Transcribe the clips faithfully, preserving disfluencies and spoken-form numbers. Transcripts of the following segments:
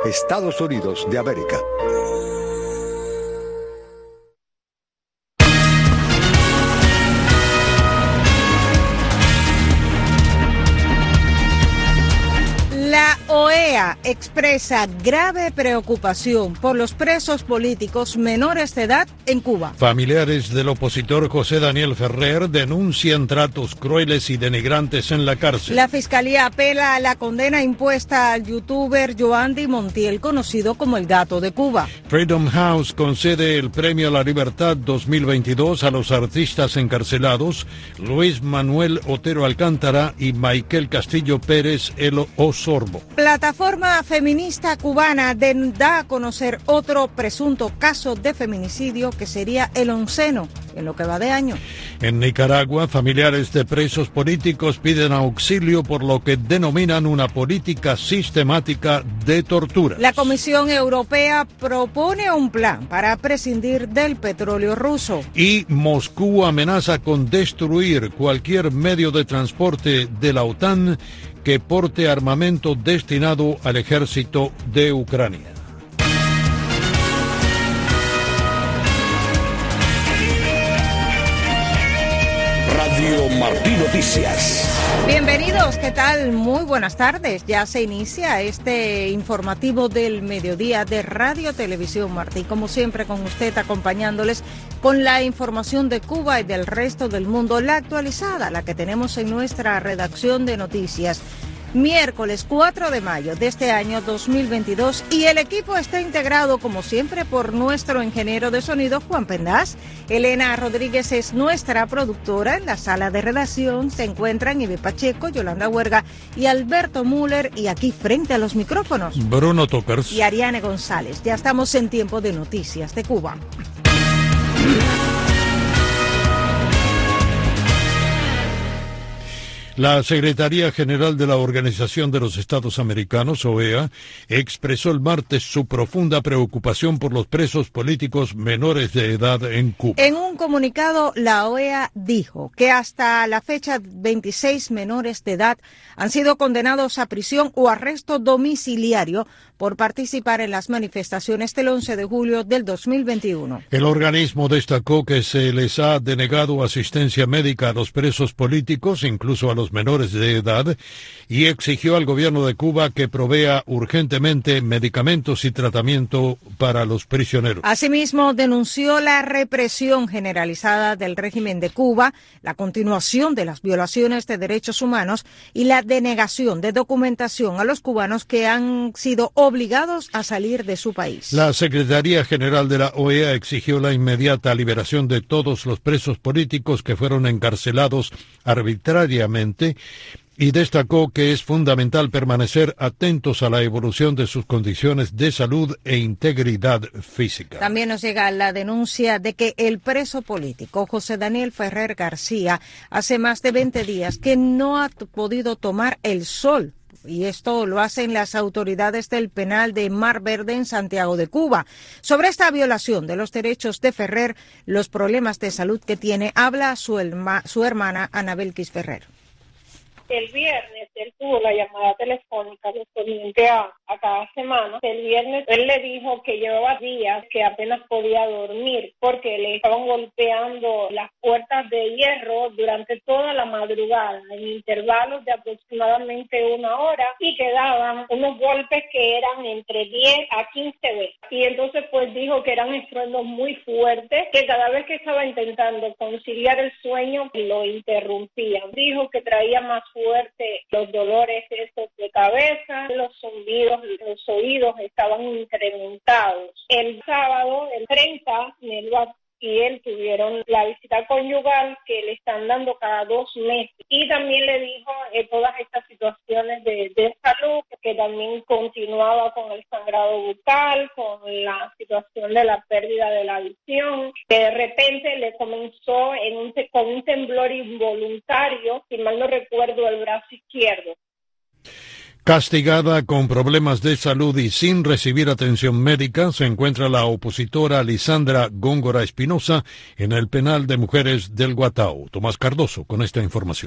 Estados Unidos de América. La O E A expresa grave preocupación por los presos políticos menores de edad en Cuba. Familiares del opositor José Daniel Ferrer denuncian tratos crueles y denigrantes en la cárcel. La Fiscalía apela a la condena impuesta al youtuber Yoandi Montiel, conocido como el Gato de Cuba. Freedom House concede el Premio a la Libertad dos mil veintidós a los artistas encarcelados Luis Manuel Otero Alcántara y Maikel Castillo Pérez El Osorbo. Plataforma feminista cubana da a conocer otro presunto caso de feminicidio que sería el onceno en lo que va de año. En Nicaragua, familiares de presos políticos piden auxilio por lo que denominan una política sistemática de tortura. La Comisión Europea propone un plan para prescindir del petróleo ruso. Y Moscú amenaza con destruir cualquier medio de transporte de la OTAN que porte armamento destinado al ejército de Ucrania. Radio Martí Noticias. Bienvenidos, ¿qué tal? Muy buenas tardes. Ya se inicia este informativo del mediodía de Radio Televisión Martí. Como siempre, con usted acompañándoles con la información de Cuba y del resto del mundo, la actualizada, la que tenemos en nuestra redacción de noticias. Miércoles cuatro de mayo de este año dos mil veintidós y el equipo está integrado como siempre por nuestro ingeniero de sonido Juan Pendaz. Elena Rodríguez es nuestra productora. En la sala de redacción se encuentran Ibe Pacheco, Yolanda Huerga y Alberto Müller, y aquí frente a los micrófonos Bruno Tokers y Ariane González. Ya estamos en tiempo de noticias de Cuba. La Secretaría General de la Organización de los Estados Americanos, O E A, expresó el martes su profunda preocupación por los presos políticos menores de edad en Cuba. En un comunicado, la O E A dijo que hasta la fecha veintiséis menores de edad han sido condenados a prisión o arresto domiciliario por participar en las manifestaciones del once de julio del dos mil veintiuno. El organismo destacó que se les ha denegado asistencia médica a los presos políticos, incluso a los menores de edad, y exigió al gobierno de Cuba que provea urgentemente medicamentos y tratamiento para los prisioneros. Asimismo, denunció la represión generalizada del régimen de Cuba, la continuación de las violaciones de derechos humanos y la denegación de documentación a los cubanos que han sido obligados a salir de su país. La Secretaría General de la O E A exigió la inmediata liberación de todos los presos políticos que fueron encarcelados arbitrariamente y destacó que es fundamental permanecer atentos a la evolución de sus condiciones de salud e integridad física. También nos llega la denuncia de que el preso político José Daniel Ferrer García hace más de veinte días que no ha podido tomar el sol. Y esto lo hacen las autoridades del penal de Mar Verde en Santiago de Cuba. Sobre esta violación de los derechos de Ferrer, los problemas de salud que tiene, habla su, elma, su hermana Anabelkis Ferrer. El viernes él tuvo la llamada telefónica correspondiente a, a cada semana. El viernes él le dijo que llevaba días que apenas podía dormir porque le estaban golpeando las puertas de hierro durante toda la madrugada en intervalos de aproximadamente una hora y que daban unos golpes que eran entre diez a quince veces. Y entonces pues dijo que eran estruendos muy fuertes, que cada vez que estaba intentando conciliar el sueño lo interrumpían. Dijo que traía más fuerte los dolores estos de cabeza, los zumbidos, los oídos estaban incrementados. El sábado, el treinta, Nelva y él tuvieron la visita conyugal que le están dando cada dos meses. Y también le dijo eh, todas estas situaciones de, de salud, que también continuaba con el sangrado bucal, con la situación de la pérdida de la visión, que de repente le comenzó en un, con un temblor involuntario, si mal no recuerdo, el brazo izquierdo. Castigada con problemas de salud y sin recibir atención médica, se encuentra la opositora Lisandra Góngora Espinosa en el penal de mujeres del Guatao. Tomás Cardoso con esta información.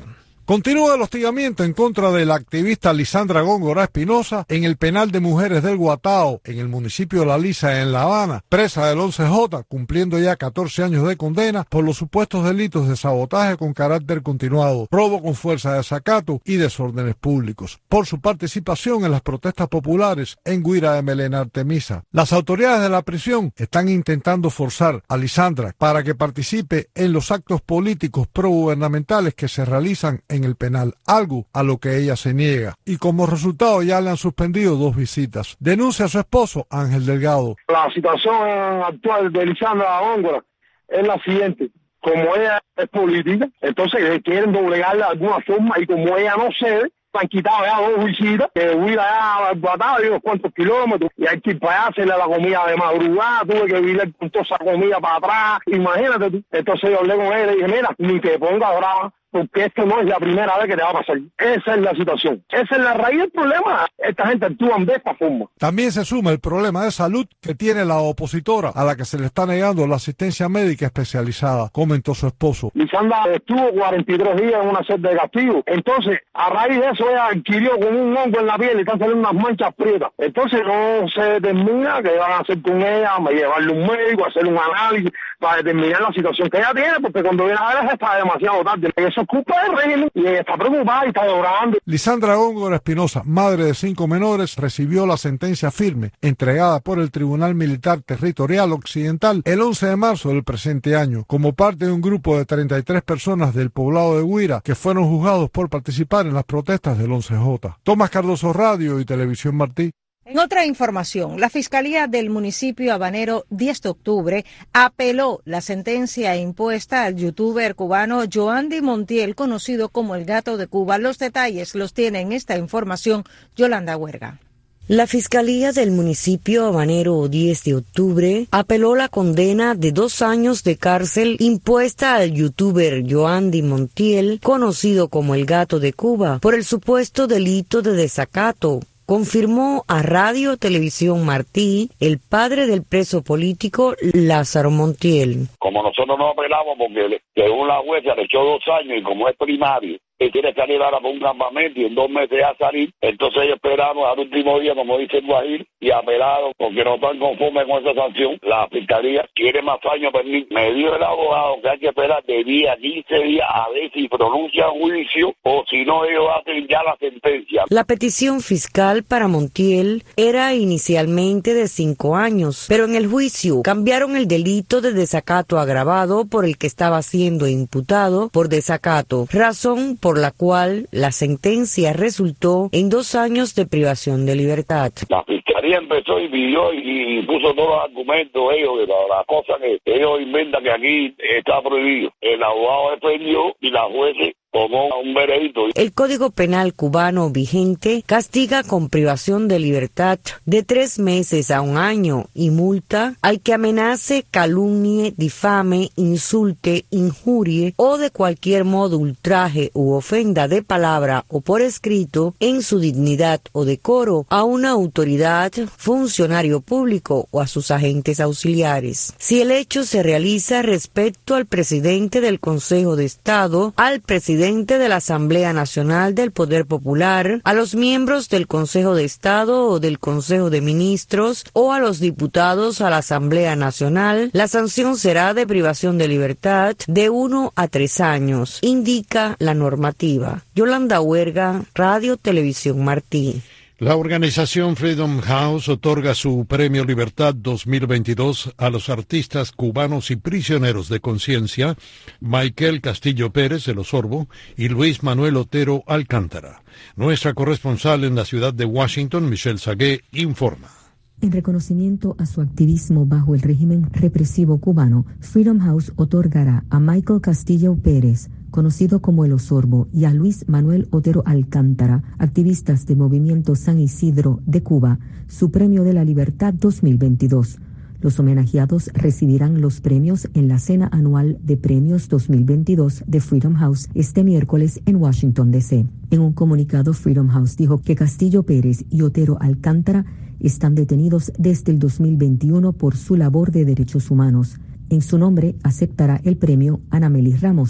Continúa el hostigamiento en contra de la activista Lisandra Góngora Espinosa en el penal de mujeres del Guatao, en el municipio de La Lisa, en La Habana, presa del once J, cumpliendo ya catorce años de condena por los supuestos delitos de sabotaje con carácter continuado, robo con fuerza de desacato y desórdenes públicos, por su participación en las protestas populares en Guira de Melena Artemisa. Las autoridades de la prisión están intentando forzar a Lisandra para que participe en los actos políticos progubernamentales que se realizan en el penal, algo a lo que ella se niega, y como resultado ya le han suspendido dos visitas. Denuncia a su esposo, Ángel Delgado. La situación actual de Lisandra Góngora es la siguiente: como ella es política, entonces quieren doblegarla de alguna forma, y como ella no cede, han quitado ya dos visitas, que huir allá al Guatao y unos cuantos kilómetros, y hay que ir para allá, hacerle la comida de madrugada, tuve que virar con toda esa comida para atrás, imagínate tú. Entonces yo hablé con él y le dije, mira, ni te pongas brava, porque esto no es la primera vez que te va a pasar. Esa es la situación. Esa es la raíz del problema. Esta gente actúa de esta forma. También se suma el problema de salud que tiene la opositora, a la que se le está negando la asistencia médica especializada, comentó su esposo. Lisandra estuvo cuarenta y tres días en una celda de castigo. Entonces, a raíz de eso, ella adquirió como un hongo en la piel y están saliendo unas manchas prietas. Entonces, no se determina qué van a hacer con ella, llevarle un médico, hacer un análisis para determinar la situación que ella tiene, porque cuando viene a ver está demasiado tarde. Eso es culpa del régimen y ella está preocupada y está llorando. Lisandra Góngora Espinosa, madre de cinco menores, recibió la sentencia firme entregada por el Tribunal Militar Territorial Occidental el once de marzo del presente año, como parte de un grupo de treinta y tres personas del poblado de Guira que fueron juzgados por participar en las protestas del once J. Tomás Cardoso, Radio y Televisión Martí. En otra información, la Fiscalía del municipio habanero diez de octubre apeló la sentencia impuesta al youtuber cubano Yoandi Montiel, conocido como el Gato de Cuba. Los detalles los tiene en esta información Yolanda Huerga. La Fiscalía del municipio habanero diez de octubre apeló la condena de dos años de cárcel impuesta al youtuber Yoandi Montiel, conocido como el Gato de Cuba, por el supuesto delito de desacato. Confirmó a Radio Televisión Martí el padre del preso político Lázaro Montiel. Como nosotros no apelamos porque según la jueza le echó dos años y como es primario, y quiere salir ahora por un campamento y en dos meses ya salir, entonces ellos esperaron al último día, como dice el Guajir, y apelaron porque no están conformes con esa sanción. La fiscalía quiere más años, pero me dio el abogado que hay que esperar de diez a quince días a ver si pronuncian juicio o si no ellos hacen ya la sentencia. La petición fiscal para Montiel era inicialmente de cinco años, pero en el juicio cambiaron el delito de desacato agravado por el que estaba siendo imputado por desacato, razón por la cual la sentencia resultó en dos años de privación de libertad. La fiscalía empezó y pidió y, y puso todos los argumentos ellos de las la cosas que ellos inventan que aquí está prohibido. El abogado defendió y la jueza tomó un veredicto. El Código Penal cubano vigente castiga con privación de libertad de tres meses a un año y multa al que amenace, calumnie, difame, insulte, injurie o de cualquier modo ultraje u ofenda de palabra o por escrito en su dignidad o decoro a una autoridad, funcionario público o a sus agentes auxiliares. Si el hecho se realiza respecto al presidente del Consejo de Estado, al presidente de la Asamblea Nacional del Poder Popular, a los miembros del Consejo de Estado o del Consejo de Ministros o a los diputados a la Asamblea Nacional, la sanción será de privación de libertad de uno a tres años, indica la normativa. Yolanda Huerga, Radio Televisión Martí. La organización Freedom House otorga su Premio Libertad dos mil veintidós a los artistas cubanos y prisioneros de conciencia Michael Castillo Pérez, el Osorbo, y Luis Manuel Otero Alcántara. Nuestra corresponsal en la ciudad de Washington, Michelle Sagué, informa. En reconocimiento a su activismo bajo el régimen represivo cubano, Freedom House otorgará a Michael Castillo Pérez, conocido como el Osorbo, y a Luis Manuel Otero Alcántara, activistas del Movimiento San Isidro de Cuba, su Premio de la Libertad dos mil veintidós. Los homenajeados recibirán los premios en la cena anual de premios dos mil veintidós de Freedom House este miércoles en Washington, D C En un comunicado, Freedom House dijo que Castillo Pérez y Otero Alcántara están detenidos desde el dos mil veintiuno por su labor de derechos humanos. En su nombre aceptará el premio Ana Meli Ramos,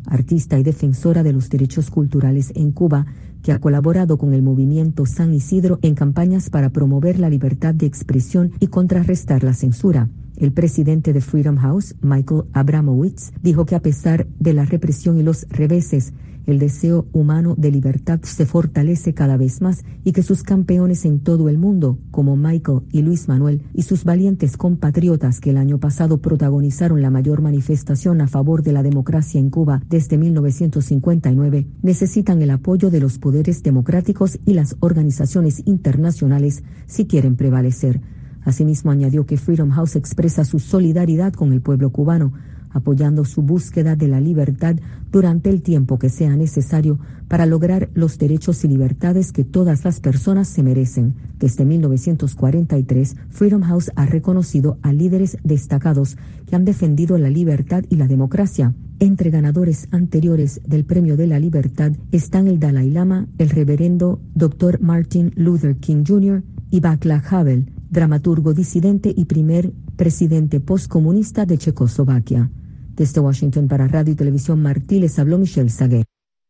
artista y defensora de los derechos culturales en Cuba, que ha colaborado con el movimiento San Isidro en campañas para promover la libertad de expresión y contrarrestar la censura. El presidente de Freedom House, Michael Abramowitz, dijo que a pesar de la represión y los reveses, el deseo humano de libertad se fortalece cada vez más y que sus campeones en todo el mundo, como Michael y Luis Manuel, y sus valientes compatriotas que el año pasado protagonizaron la mayor manifestación a favor de la democracia en Cuba desde mil novecientos cincuenta y nueve, necesitan el apoyo de los poderes democráticos y las organizaciones internacionales si quieren prevalecer. Asimismo, añadió que Freedom House expresa su solidaridad con el pueblo cubano, apoyando su búsqueda de la libertad durante el tiempo que sea necesario para lograr los derechos y libertades que todas las personas se merecen. Desde mil novecientos cuarenta y tres, Freedom House ha reconocido a líderes destacados que han defendido la libertad y la democracia. Entre ganadores anteriores del Premio de la Libertad están el Dalai Lama, el reverendo doctor Martin Luther King junior y Václav Havel, dramaturgo disidente y primer presidente postcomunista de Checoslovaquia. Desde Washington para Radio y Televisión Martí les habló Michelle Sagué.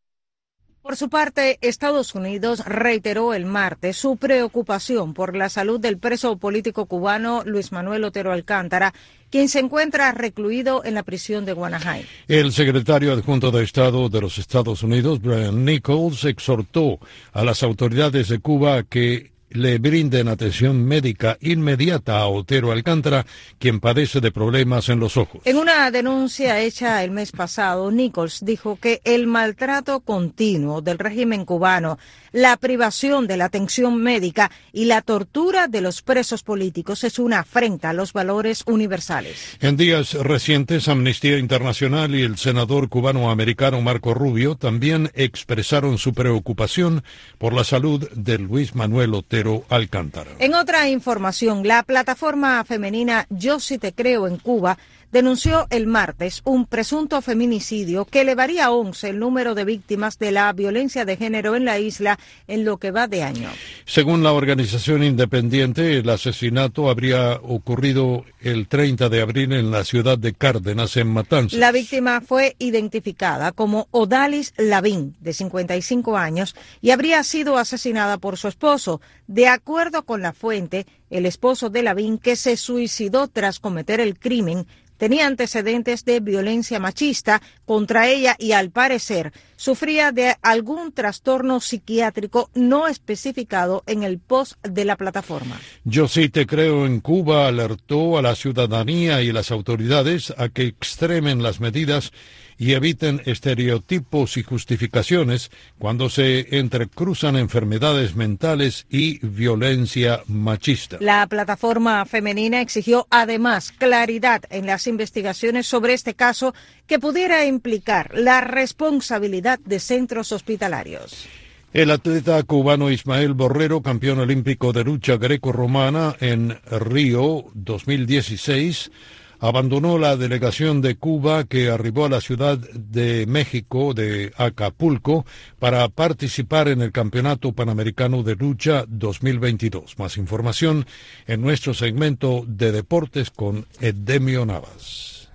Por su parte, Estados Unidos reiteró el martes su preocupación por la salud del preso político cubano Luis Manuel Otero Alcántara, quien se encuentra recluido en la prisión de Guanajay. El secretario adjunto de Estado de los Estados Unidos, Brian Nichols, exhortó a las autoridades de Cuba que le brinden atención médica inmediata a Otero Alcántara, quien padece de problemas en los ojos. En una denuncia hecha el mes pasado, Nichols dijo que el maltrato continuo del régimen cubano, la privación de la atención médica y la tortura de los presos políticos es una afrenta a los valores universales. En días recientes, Amnistía Internacional y el senador cubano-americano Marco Rubio también expresaron su preocupación por la salud de Luis Manuel Otero Alcántara. En otra información, la plataforma femenina Yo Sí Te Creo en Cuba denunció el martes un presunto feminicidio que elevaría a once el número de víctimas de la violencia de género en la isla en lo que va de año. Según la organización independiente, el asesinato habría ocurrido el treinta de abril en la ciudad de Cárdenas, en Matanzas. La víctima fue identificada como Odalis Lavín, de cincuenta y cinco años, y habría sido asesinada por su esposo. De acuerdo con la fuente, el esposo de Lavín, que se suicidó tras cometer el crimen, tenía antecedentes de violencia machista contra ella y, al parecer, sufría de algún trastorno psiquiátrico no especificado en el post de la plataforma. Yo Sí Te Creo en Cuba alertó a la ciudadanía y las autoridades a que extremen las medidas y eviten estereotipos y justificaciones cuando se entrecruzan enfermedades mentales y violencia machista. La plataforma femenina exigió además claridad en las investigaciones sobre este caso que pudiera implicar la responsabilidad de centros hospitalarios. El atleta cubano Ismael Borrero, campeón olímpico de lucha grecorromana en Río dos mil dieciséis, abandonó la delegación de Cuba que arribó a la Ciudad de México de Acapulco para participar en el Campeonato Panamericano de Lucha dos mil veintidós. Más información en nuestro segmento de deportes con Edemio Navas.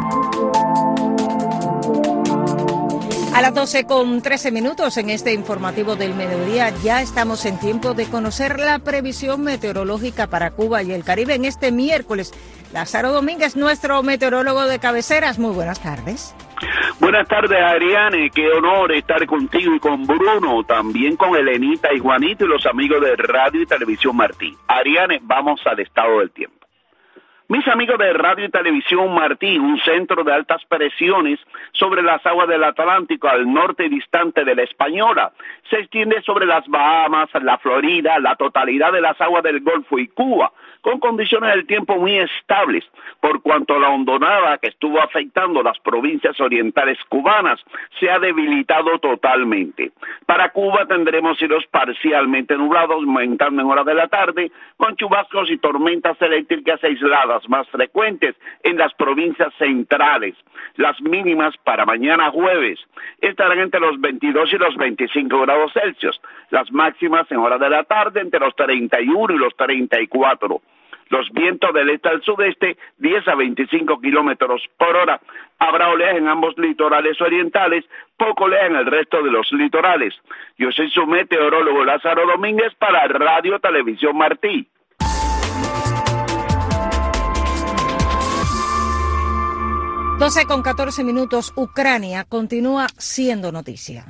A las doce con trece minutos en este informativo del mediodía ya estamos en tiempo de conocer la previsión meteorológica para Cuba y el Caribe en este miércoles. Lázaro Domínguez, nuestro meteorólogo de cabeceras. Muy buenas tardes. Buenas tardes, Ariane. Qué honor estar contigo y con Bruno, también con Elenita y Juanito y los amigos de Radio y Televisión Martí. Ariane, vamos al estado del tiempo. Mis amigos de Radio y Televisión Martí, un centro de altas presiones sobre las aguas del Atlántico al norte distante de la Española, se extiende sobre las Bahamas, la Florida, la totalidad de las aguas del Golfo y Cuba, con condiciones del tiempo muy estables, por cuanto la hondonada que estuvo afectando las provincias orientales cubanas se ha debilitado totalmente. Para Cuba tendremos cielos parcialmente nublados, aumentando en horas de la tarde, con chubascos y tormentas eléctricas aisladas más frecuentes en las provincias centrales. Las mínimas para mañana jueves estarán entre los veintidós y los veinticinco grados Celsius, las máximas en horas de la tarde entre los treinta y uno y los treinta y cuatro. Los vientos del este al sudeste, diez a veinticinco kilómetros por hora. Habrá oleaje en ambos litorales orientales, poco oleaje en el resto de los litorales. Yo soy su meteorólogo Lázaro Domínguez para Radio Televisión Martí. doce con catorce minutos, Ucrania continúa siendo noticia.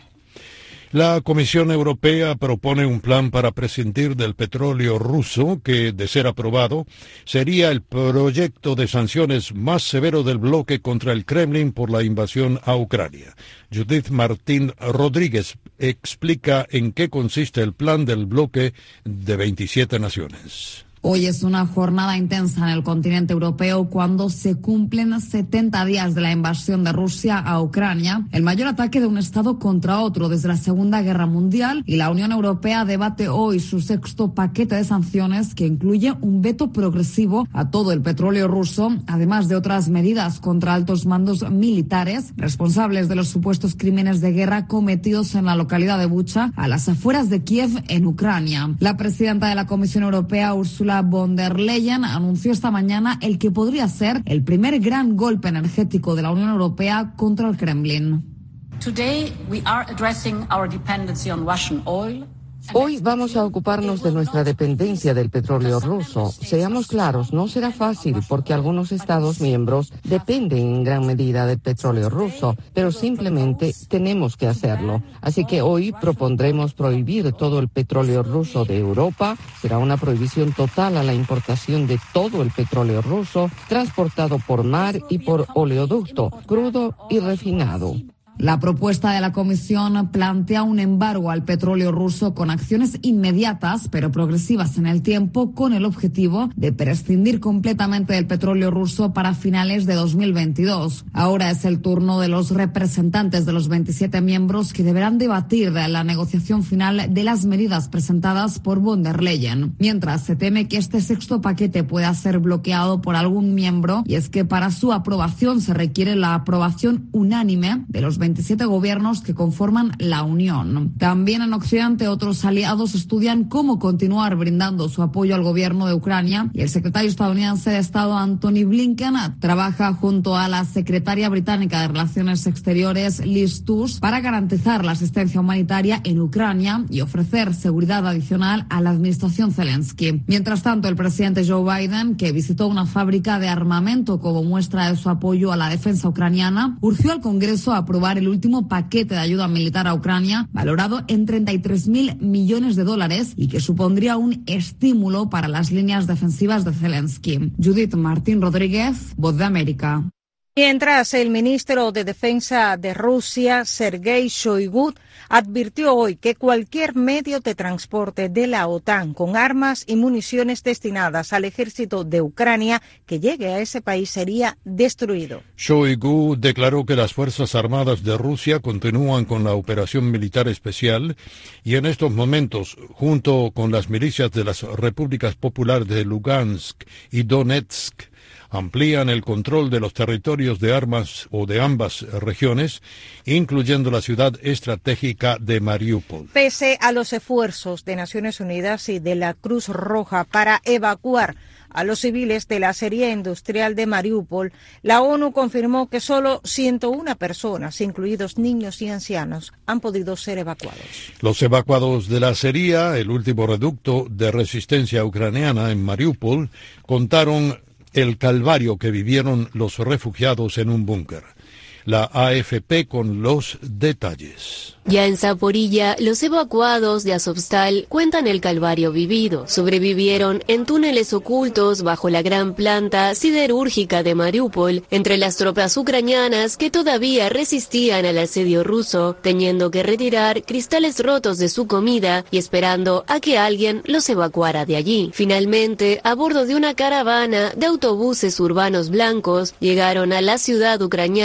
La Comisión Europea propone un plan para prescindir del petróleo ruso que, de ser aprobado, sería el proyecto de sanciones más severo del bloque contra el Kremlin por la invasión a Ucrania. Judith Martín Rodríguez explica en qué consiste el plan del bloque de veintisiete naciones. Hoy es una jornada intensa en el continente europeo cuando se cumplen setenta días de la invasión de Rusia a Ucrania, el mayor ataque de un Estado contra otro desde la Segunda Guerra Mundial, y la Unión Europea debate hoy su sexto paquete de sanciones que incluye un veto progresivo a todo el petróleo ruso, además de otras medidas contra altos mandos militares responsables de los supuestos crímenes de guerra cometidos en la localidad de Bucha, a las afueras de Kiev, en Ucrania. La presidenta de la Comisión Europea, Ursula von der Leyen, anunció esta mañana el que podría ser el primer gran golpe energético de la Unión Europea contra el Kremlin. Today we are addressing our dependency on Russian oil. Hoy vamos a ocuparnos de nuestra dependencia del petróleo ruso. Seamos claros, no será fácil porque algunos Estados miembros dependen en gran medida del petróleo ruso, pero simplemente tenemos que hacerlo. Así que hoy propondremos prohibir todo el petróleo ruso de Europa. Será una prohibición total a la importación de todo el petróleo ruso transportado por mar y por oleoducto, crudo y refinado. La propuesta de la Comisión plantea un embargo al petróleo ruso con acciones inmediatas pero progresivas en el tiempo, con el objetivo de prescindir completamente del petróleo ruso para finales de dos mil veintidós. Ahora es el turno de los representantes de los veintisiete miembros que deberán debatir la negociación final de las medidas presentadas por von der Leyen. Mientras, se teme que este sexto paquete pueda ser bloqueado por algún miembro, y es que para su aprobación se requiere la aprobación unánime de los veintisiete gobiernos que conforman la Unión. También en Occidente, otros aliados estudian cómo continuar brindando su apoyo al gobierno de Ucrania, y el secretario estadounidense de Estado Antony Blinken trabaja junto a la secretaria británica de Relaciones Exteriores Liz Truss para garantizar la asistencia humanitaria en Ucrania y ofrecer seguridad adicional a la administración Zelensky. Mientras tanto, el presidente Joe Biden, que visitó una fábrica de armamento como muestra de su apoyo a la defensa ucraniana, urgió al Congreso a aprobar el último paquete de ayuda militar a Ucrania, valorado en treinta y tres mil millones de dólares y que supondría un estímulo para las líneas defensivas de Zelensky. Judith Martín Rodríguez, Voz de América. Mientras, el ministro de Defensa de Rusia, Sergei Shoigu, advirtió hoy que cualquier medio de transporte de la OTAN con armas y municiones destinadas al ejército de Ucrania que llegue a ese país sería destruido. Shoigu declaró que las Fuerzas Armadas de Rusia continúan con la operación militar especial y en estos momentos, junto con las milicias de las repúblicas populares de Lugansk y Donetsk, amplían el control de los territorios de armas o de ambas regiones, incluyendo la ciudad estratégica de Mariupol. Pese a los esfuerzos de Naciones Unidas y de la Cruz Roja para evacuar a los civiles de la acería industrial de Mariupol, la ONU confirmó que solo ciento una personas, incluidos niños y ancianos, han podido ser evacuados. Los evacuados de la acería, el último reducto de resistencia ucraniana en Mariupol, contaron el calvario que vivieron los refugiados en un búnker. La A F P con los detalles. Ya en Zaporilla, los evacuados de Azovstal cuentan el calvario vivido. Sobrevivieron en túneles ocultos bajo la gran planta siderúrgica de Mariupol, entre las tropas ucranianas que todavía resistían al asedio ruso, teniendo que retirar cristales rotos de su comida y esperando a que alguien los evacuara de allí. Finalmente, a bordo de una caravana de autobuses urbanos blancos, llegaron a la ciudad ucraniana de Zaporilla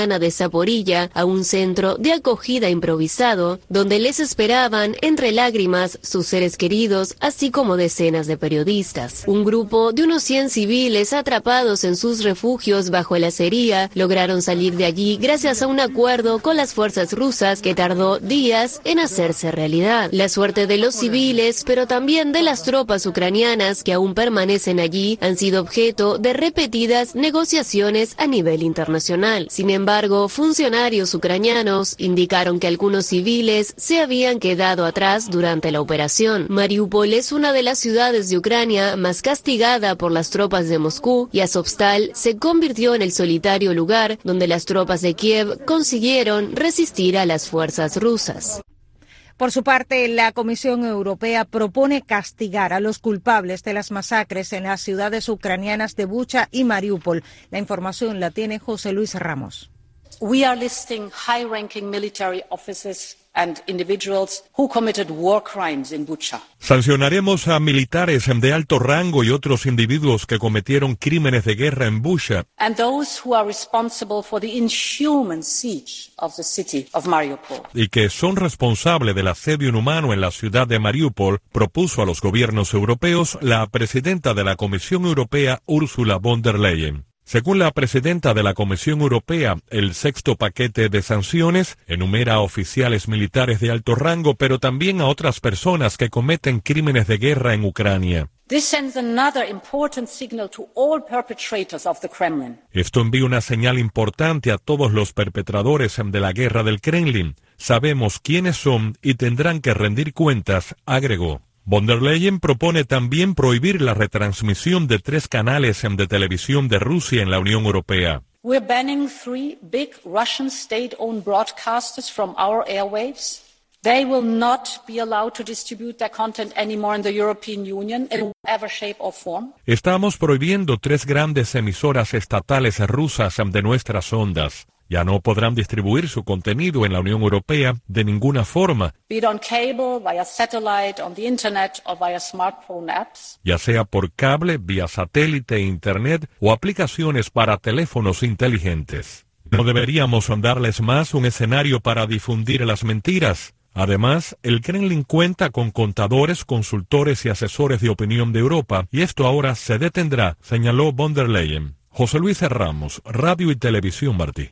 Zaporilla a un centro de acogida improvisado, donde les esperaban entre lágrimas sus seres queridos, así como decenas de periodistas. Un grupo de unos cien civiles atrapados en sus refugios bajo el acería lograron salir de allí gracias a un acuerdo con las fuerzas rusas que tardó días en hacerse realidad. La suerte de los civiles, pero también de las tropas ucranianas que aún permanecen allí, han sido objeto de repetidas negociaciones a nivel internacional. Sin embargo, funcionarios ucranianos indicaron que algunos civiles se habían quedado atrás durante la operación. Mariupol es una de las ciudades de Ucrania más castigada por las tropas de Moscú y Azovstal se convirtió en el solitario lugar donde las tropas de Kiev consiguieron resistir a las fuerzas rusas. Por su parte, la Comisión Europea propone castigar a los culpables de las masacres en las ciudades ucranianas de Bucha y Mariupol. La información la tiene José Luis Ramos. We are listing high-ranking military officers and individuals who committed war crimes in Bucha. Sancionaremos a militares de alto rango y otros individuos que cometieron crímenes de guerra en Bucha. And those who are responsible for the inhuman siege of the city of Mariupol. Y que son responsables del asedio inhumano en la ciudad de Mariupol, propuso a los gobiernos europeos la presidenta de la Comisión Europea, Ursula von der Leyen. Según la presidenta de la Comisión Europea, el sexto paquete de sanciones enumera a oficiales militares de alto rango, pero también a otras personas que cometen crímenes de guerra en Ucrania. This sends another important signal to all perpetrators of the Kremlin. Esto envía una señal importante a todos los perpetradores de la guerra del Kremlin. Sabemos quiénes son y tendrán que rendir cuentas, agregó. Von der Leyen propone también prohibir la retransmisión de tres canales de televisión de Rusia en la Unión Europea. We're banning three big Russian state-owned broadcasters from our airwaves. They will not be allowed to distribute their content anymore in the European Union in whatever shape or form. Estamos prohibiendo tres grandes emisoras estatales rusas de nuestras ondas. Ya no podrán distribuir su contenido en la Unión Europea de ninguna forma, Be it on cable, via satellite, on the internet or via smartphone apps. ya sea por cable, vía satélite, internet o aplicaciones para teléfonos inteligentes. No deberíamos darles más un escenario para difundir las mentiras. Además, el Kremlin cuenta con contadores, consultores y asesores de opinión de Europa, y esto ahora se detendrá, señaló von der Leyen. José Luis Ramos, Radio y Televisión Martí.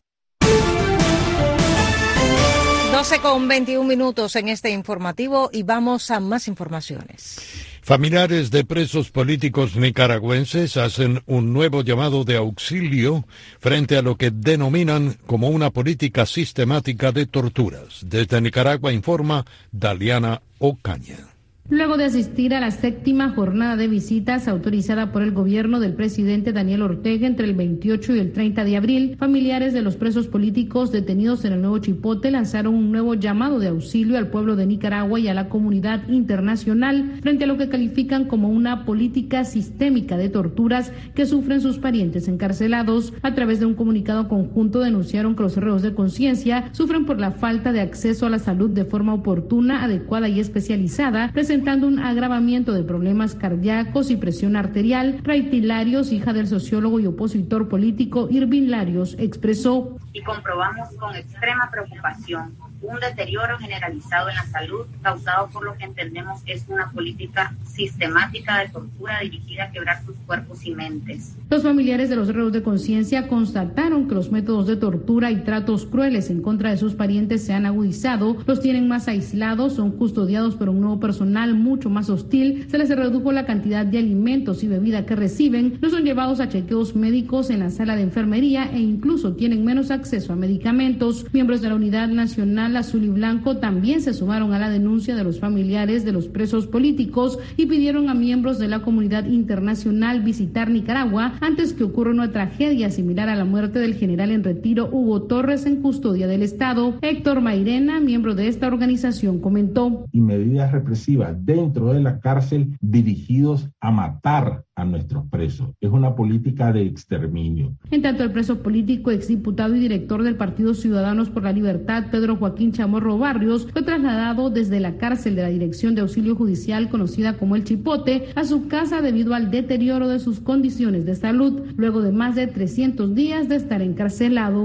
doce con veintiún minutos en este informativo y vamos a más informaciones. Familiares de presos políticos nicaragüenses hacen un nuevo llamado de auxilio frente a lo que denominan como una política sistemática de torturas. Desde Nicaragua informa Daliana Ocaña. Luego de asistir a la séptima jornada de visitas autorizada por el gobierno del presidente Daniel Ortega entre el veintiocho y el treinta de abril, familiares de los presos políticos detenidos en el Nuevo Chipote lanzaron un nuevo llamado de auxilio al pueblo de Nicaragua y a la comunidad internacional frente a lo que califican como una política sistémica de torturas que sufren sus parientes encarcelados. A través de un comunicado conjunto denunciaron que los reos de conciencia sufren por la falta de acceso a la salud de forma oportuna, adecuada y especializada, presentando un agravamiento de problemas cardíacos y presión arterial. Raiti Larios, hija del sociólogo y opositor político Irving Larios, expresó: y comprobamos con extrema preocupación un deterioro generalizado en la salud causado por lo que entendemos es una política sistemática de tortura dirigida a quebrar sus cuerpos y mentes. Los familiares de los reos de conciencia constataron que los métodos de tortura y tratos crueles en contra de sus parientes se han agudizado, los tienen más aislados, son custodiados por un nuevo personal mucho más hostil, se les redujo la cantidad de alimentos y bebida que reciben, no son llevados a chequeos médicos en la sala de enfermería e incluso tienen menos acceso a medicamentos. Miembros de la Unidad Nacional Azul y Blanco también se sumaron a la denuncia de los familiares de los presos políticos y pidieron a miembros de la comunidad internacional visitar Nicaragua antes que ocurra una tragedia similar a la muerte del general en retiro Hugo Torres en custodia del Estado. Héctor Mairena, miembro de esta organización, comentó: y medidas represivas dentro de la cárcel dirigidos a matar a nuestros presos. Es una política de exterminio. En tanto, el preso político, exdiputado y director del Partido Ciudadanos por la Libertad, Pedro Joaquín Chamorro Barrios, fue trasladado desde la cárcel de la Dirección de Auxilio Judicial, conocida como El Chipote, a su casa debido al deterioro de sus condiciones de salud, luego de más de trescientos días de estar encarcelado.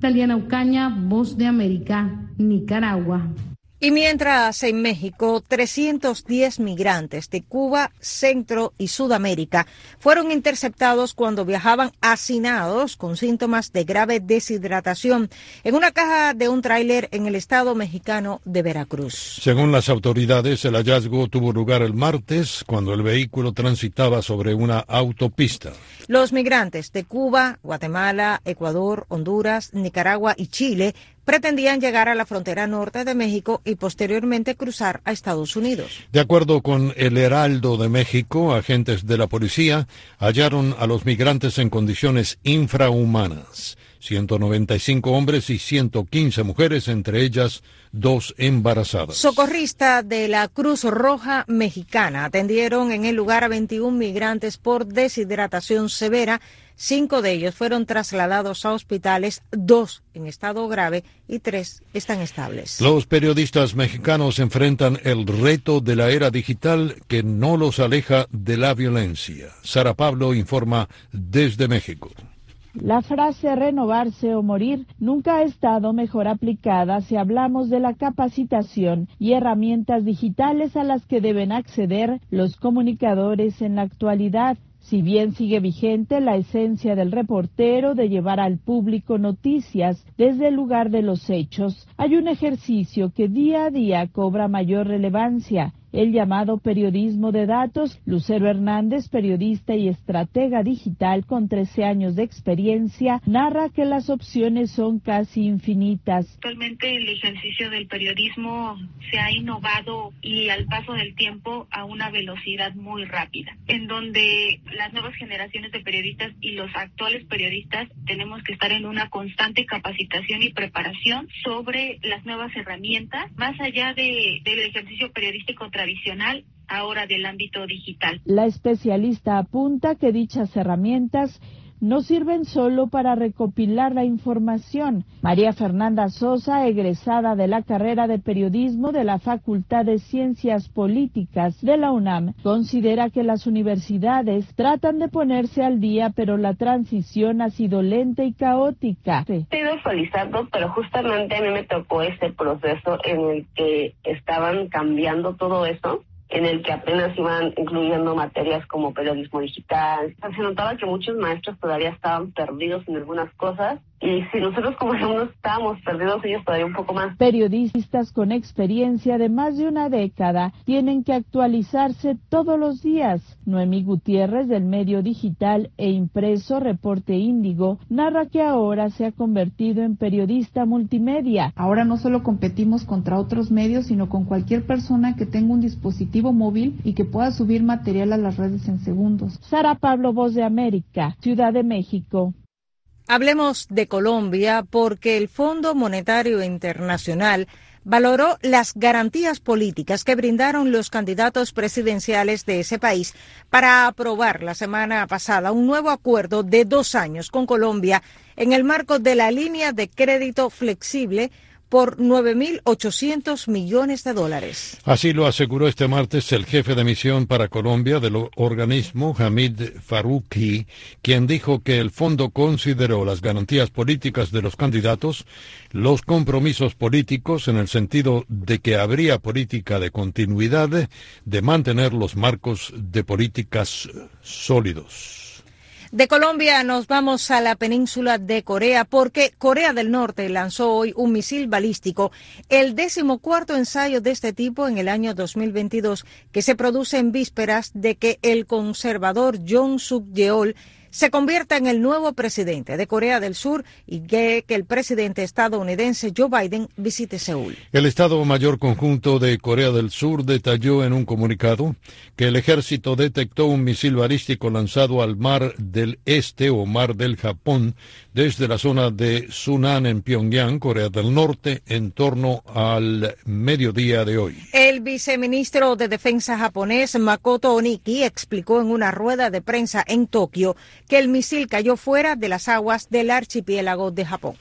Taliana Ucaña, Voz de América, Nicaragua. Y mientras en México, trescientos diez migrantes de Cuba, Centro y Sudamérica fueron interceptados cuando viajaban hacinados con síntomas de grave deshidratación en una caja de un tráiler en el estado mexicano de Veracruz. Según las autoridades, el hallazgo tuvo lugar el martes cuando el vehículo transitaba sobre una autopista. Los migrantes de Cuba, Guatemala, Ecuador, Honduras, Nicaragua y Chile pretendían llegar a la frontera norte de México y posteriormente cruzar a Estados Unidos. De acuerdo con El Heraldo de México, agentes de la policía hallaron a los migrantes en condiciones infrahumanas. ciento noventa y cinco hombres y ciento quince mujeres, entre ellas dos embarazadas. Socorristas de la Cruz Roja Mexicana atendieron en el lugar a veintiún migrantes por deshidratación severa. Cinco de ellos fueron trasladados a hospitales, dos en estado grave y tres están estables. Los periodistas mexicanos enfrentan el reto de la era digital que no los aleja de la violencia. Sara Pablo informa desde México. La frase renovarse o morir nunca ha estado mejor aplicada si hablamos de la capacitación y herramientas digitales a las que deben acceder los comunicadores en la actualidad. Si bien sigue vigente la esencia del reportero de llevar al público noticias desde el lugar de los hechos, hay un ejercicio que día a día cobra mayor relevancia: el llamado periodismo de datos. Lucero Hernández, periodista y estratega digital con trece años de experiencia, narra que las opciones son casi infinitas. Actualmente el ejercicio del periodismo se ha innovado y al paso del tiempo a una velocidad muy rápida, en donde las nuevas generaciones de periodistas y los actuales periodistas tenemos que estar en una constante capacitación y preparación sobre las nuevas herramientas, más allá de, del ejercicio periodístico tradicional, ahora del ámbito digital. La especialista apunta que dichas herramientas no sirven solo para recopilar la información. María Fernanda Sosa, egresada de la carrera de periodismo de la Facultad de Ciencias Políticas de la UNAM, considera que las universidades tratan de ponerse al día, pero la transición ha sido lenta y caótica. Sí. Estoy actualizando, pero justamente a mí me tocó ese proceso en el que estaban cambiando todo eso, en el que apenas iban incluyendo materias como periodismo digital. Se notaba que muchos maestros todavía estaban perdidos en algunas cosas, y si nosotros como alumnos estábamos perdidos, ellos todavía un poco más. Periodistas con experiencia de más de una década tienen que actualizarse todos los días. Noemí Gutiérrez, del medio digital e impreso Reporte Índigo, narra que ahora se ha convertido en periodista multimedia. Ahora no solo competimos contra otros medios, sino con cualquier persona que tenga un dispositivo móvil y que pueda subir material a las redes en segundos. Sara Pablo, Voz de América, Ciudad de México. Hablemos de Colombia porque el Fondo Monetario Internacional valoró las garantías políticas que brindaron los candidatos presidenciales de ese país para aprobar la semana pasada un nuevo acuerdo de dos años con Colombia en el marco de la línea de crédito flexible por nueve mil ochocientos millones de dólares. Así lo aseguró este martes el jefe de misión para Colombia del organismo, Hamid Faruqi, quien dijo que el fondo consideró las garantías políticas de los candidatos, los compromisos políticos en el sentido de que habría política de continuidad, de mantener los marcos de políticas sólidos. De Colombia nos vamos a la península de Corea porque Corea del Norte lanzó hoy un misil balístico, el decimocuarto ensayo de este tipo en el año dos mil veintidós, que se produce en vísperas de que el conservador Yoon Suk-yeol se convierta en el nuevo presidente de Corea del Sur y que, que el presidente estadounidense Joe Biden visite Seúl. El Estado Mayor Conjunto de Corea del Sur detalló en un comunicado que el ejército detectó un misil balístico lanzado al Mar del Este o Mar del Japón desde la zona de Sunan en Pyongyang, Corea del Norte, en torno al mediodía de hoy. El viceministro de Defensa japonés Makoto Oniki explicó en una rueda de prensa en Tokio que el misil cayó fuera de las aguas del archipiélago de Japón.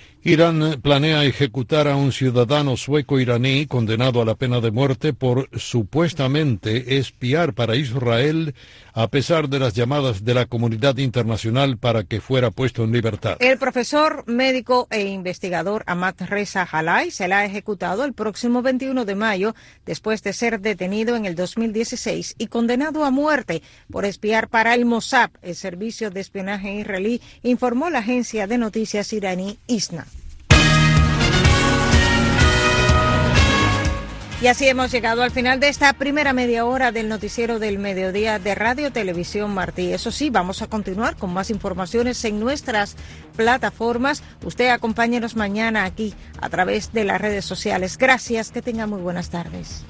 Irán planea ejecutar a un ciudadano sueco-iraní condenado a la pena de muerte por supuestamente espiar para Israel a pesar de las llamadas de la comunidad internacional para que fuera puesto en libertad. El profesor, médico e investigador Ahmad Reza Jalai será ejecutado el próximo veintiuno de mayo después de ser detenido en el dos mil dieciséis y condenado a muerte por espiar para el Mossad, el servicio de espionaje israelí, informó la agencia de noticias iraní ISNA. Y así hemos llegado al final de esta primera media hora del noticiero del mediodía de Radio Televisión Martí. Eso sí, vamos a continuar con más informaciones en nuestras plataformas. Usted acompáñenos mañana aquí a través de las redes sociales. Gracias, que tenga muy buenas tardes.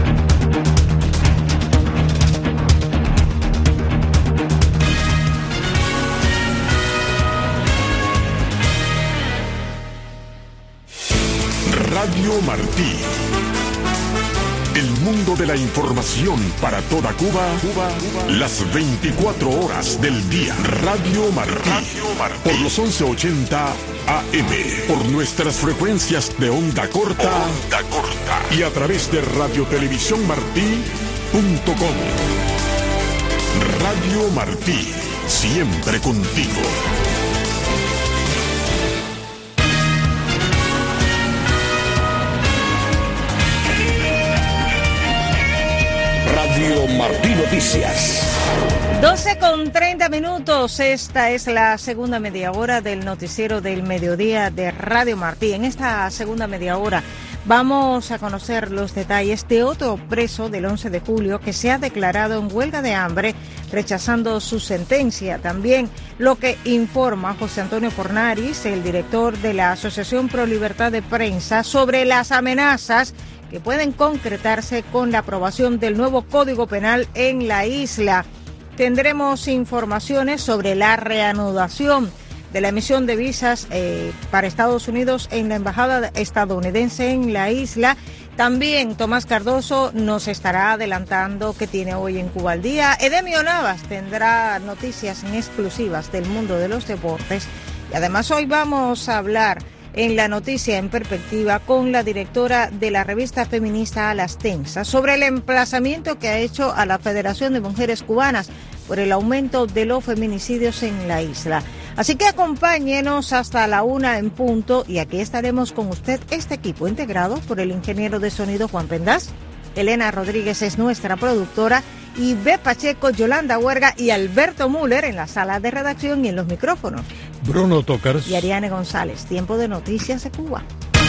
Radio Martí. El mundo de la información para toda Cuba, Cuba, Cuba, las veinticuatro horas del día. Radio Martí, Radio Martí. Por los once ochenta A M, por nuestras frecuencias de onda corta, onda corta y a través de radio televisión martí punto com. Radio Martí, siempre contigo. Radio Martí Noticias. doce con treinta minutos. Esta es la segunda media hora del noticiero del mediodía de Radio Martí. En esta segunda media hora vamos a conocer los detalles de otro preso del once de julio que se ha declarado en huelga de hambre, rechazando su sentencia. También lo que informa José Antonio Fornaris, el director de la Asociación Pro Libertad de Prensa, sobre las amenazas que pueden concretarse con la aprobación del nuevo Código Penal en la isla. Tendremos informaciones sobre la reanudación de la emisión de visas eh, para Estados Unidos en la embajada estadounidense en la isla. También Tomás Cardoso nos estará adelantando que tiene hoy en Cuba al día. Edemio Navas tendrá noticias en exclusivas del mundo de los deportes. Y además hoy vamos a hablar en la noticia en perspectiva con la directora de la revista feminista A Las Tensas sobre el emplazamiento que ha hecho a la Federación de Mujeres Cubanas por el aumento de los feminicidios en la isla. Así que acompáñenos hasta la una en punto y aquí estaremos con usted, este equipo integrado por el ingeniero de sonido Juan Pendaz, Elena Rodríguez es nuestra productora y B. Pacheco, Yolanda Huerga y Alberto Müller en la sala de redacción y en los micrófonos. Bruno Tocars y Ariane González. Tiempo de noticias de Cuba.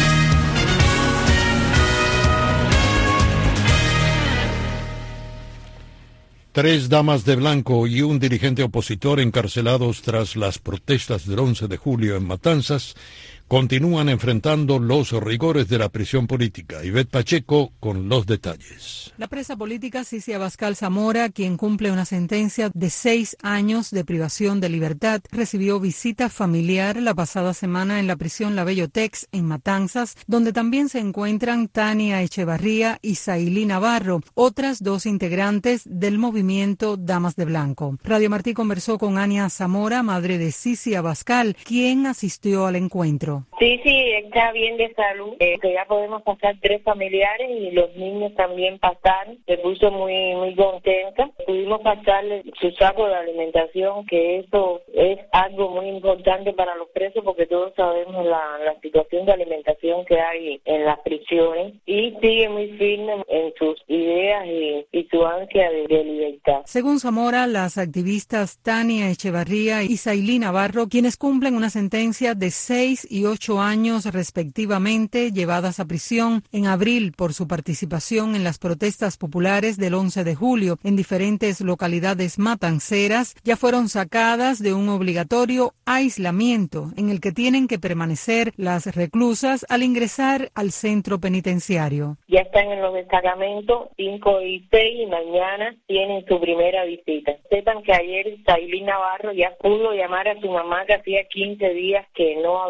Tres damas de blanco y un dirigente opositor encarcelados tras las protestas del once de julio en Matanzas continúan enfrentando los rigores de la prisión política. Ivette Pacheco con los detalles. La presa política Cici Abascal Zamora, quien cumple una sentencia de seis años de privación de libertad, recibió visita familiar la pasada semana en la prisión La Bellotex en Matanzas, donde también se encuentran Tania Echevarría y Sailí Navarro, otras dos integrantes del movimiento Damas de Blanco. Radio Martí conversó con Ania Zamora, madre de Cici Abascal, quien asistió al encuentro. Sí, sí, está bien de salud, eh, que ya podemos pasar tres familiares y los niños también pasaron. Se puso muy muy contenta. Pudimos pasarle su saco de alimentación, que eso es algo muy importante para los presos porque todos sabemos la, la situación de alimentación que hay en las prisiones y sigue muy firme en sus ideas y, y su ansia de, de libertad. Según Zamora, las activistas Tania Echevarría y Sailí Navarro, quienes cumplen una sentencia de seis y ocho años respectivamente, llevadas a prisión en abril por su participación en las protestas populares del once de julio en diferentes localidades matanceras, ya fueron sacadas de un obligatorio aislamiento en el que tienen que permanecer las reclusas al ingresar al centro penitenciario. Ya están en los destacamentos cinco y seis y mañana tienen su primera visita. Sepan que ayer Sailí Navarro ya pudo llamar a su mamá que hacía quince días que no hablaba con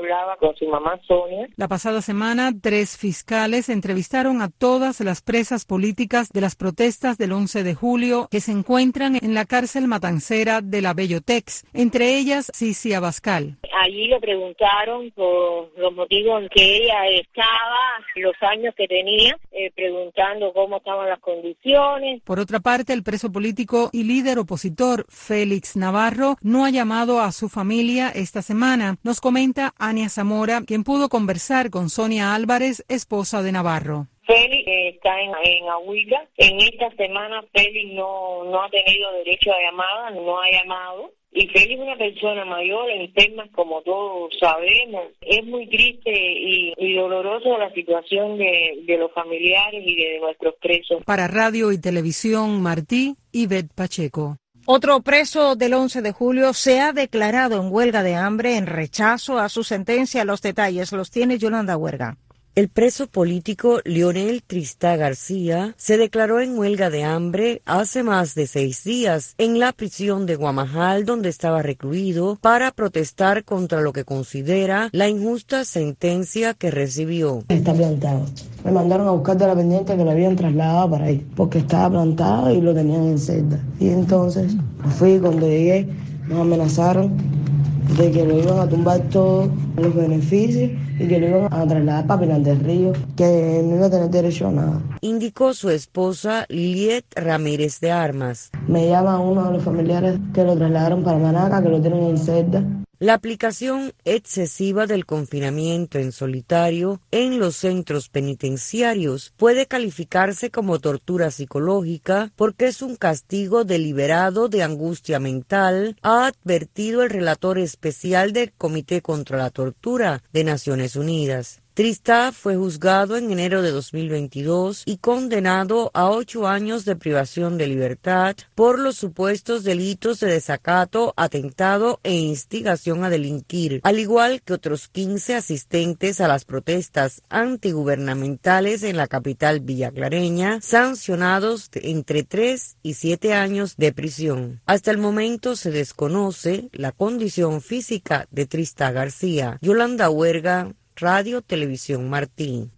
con su mamá Sonia. La pasada semana, tres fiscales entrevistaron a todas las presas políticas de las protestas del once de julio que se encuentran en la cárcel matancera de la Bellotex, entre ellas Cici Abascal. Allí le preguntaron por los motivos en que ella estaba, los años que tenía, eh, preguntando cómo estaban las condiciones. Por otra parte, el preso político y líder opositor Félix Navarro no ha llamado a su familia esta semana. Nos comenta Ania Zamora, quien pudo conversar con Sonia Álvarez, esposa de Navarro. Félix eh, está en, en Ahuila. En esta semana Félix no, no ha tenido derecho a llamada, no ha llamado. Y Félix es una persona mayor, enferma, como todos sabemos. Es muy triste y, y doloroso la situación de, de los familiares y de nuestros presos. Para Radio y Televisión Martí, Ivette Pacheco. Otro preso del once de julio se ha declarado en huelga de hambre en rechazo a su sentencia. Los detalles los tiene Yolanda Huerga. El preso político Leonel Tristá García se declaró en huelga de hambre hace más de seis días en la prisión de Guamajal, donde estaba recluido, para protestar contra lo que considera la injusta sentencia que recibió. Está plantado. Me mandaron a buscar de la pendiente que lo habían trasladado para ahí, porque estaba plantado y lo tenían en celda. Y entonces fui, cuando llegué, nos amenazaron de que lo iban a tumbar todos los beneficios y que lo iban a trasladar para Pinar del Río, que no iba a tener derecho a nada. Indicó su esposa Liliet Ramírez de Armas. Me llama uno de los familiares que lo trasladaron para Manaca, que lo tienen en celda. La aplicación excesiva del confinamiento en solitario en los centros penitenciarios puede calificarse como tortura psicológica porque es un castigo deliberado de angustia mental, ha advertido el relator especial del Comité contra la Tortura de Naciones Unidas. Tristá fue juzgado en enero de dos mil veintidós y condenado a ocho años de privación de libertad por los supuestos delitos de desacato, atentado e instigación a delinquir, al igual que otros quince asistentes a las protestas antigubernamentales en la capital villaclareña, sancionados de entre tres y siete años de prisión. Hasta el momento se desconoce la condición física de Tristá García. Yolanda Huerga, Radio Televisión Martí.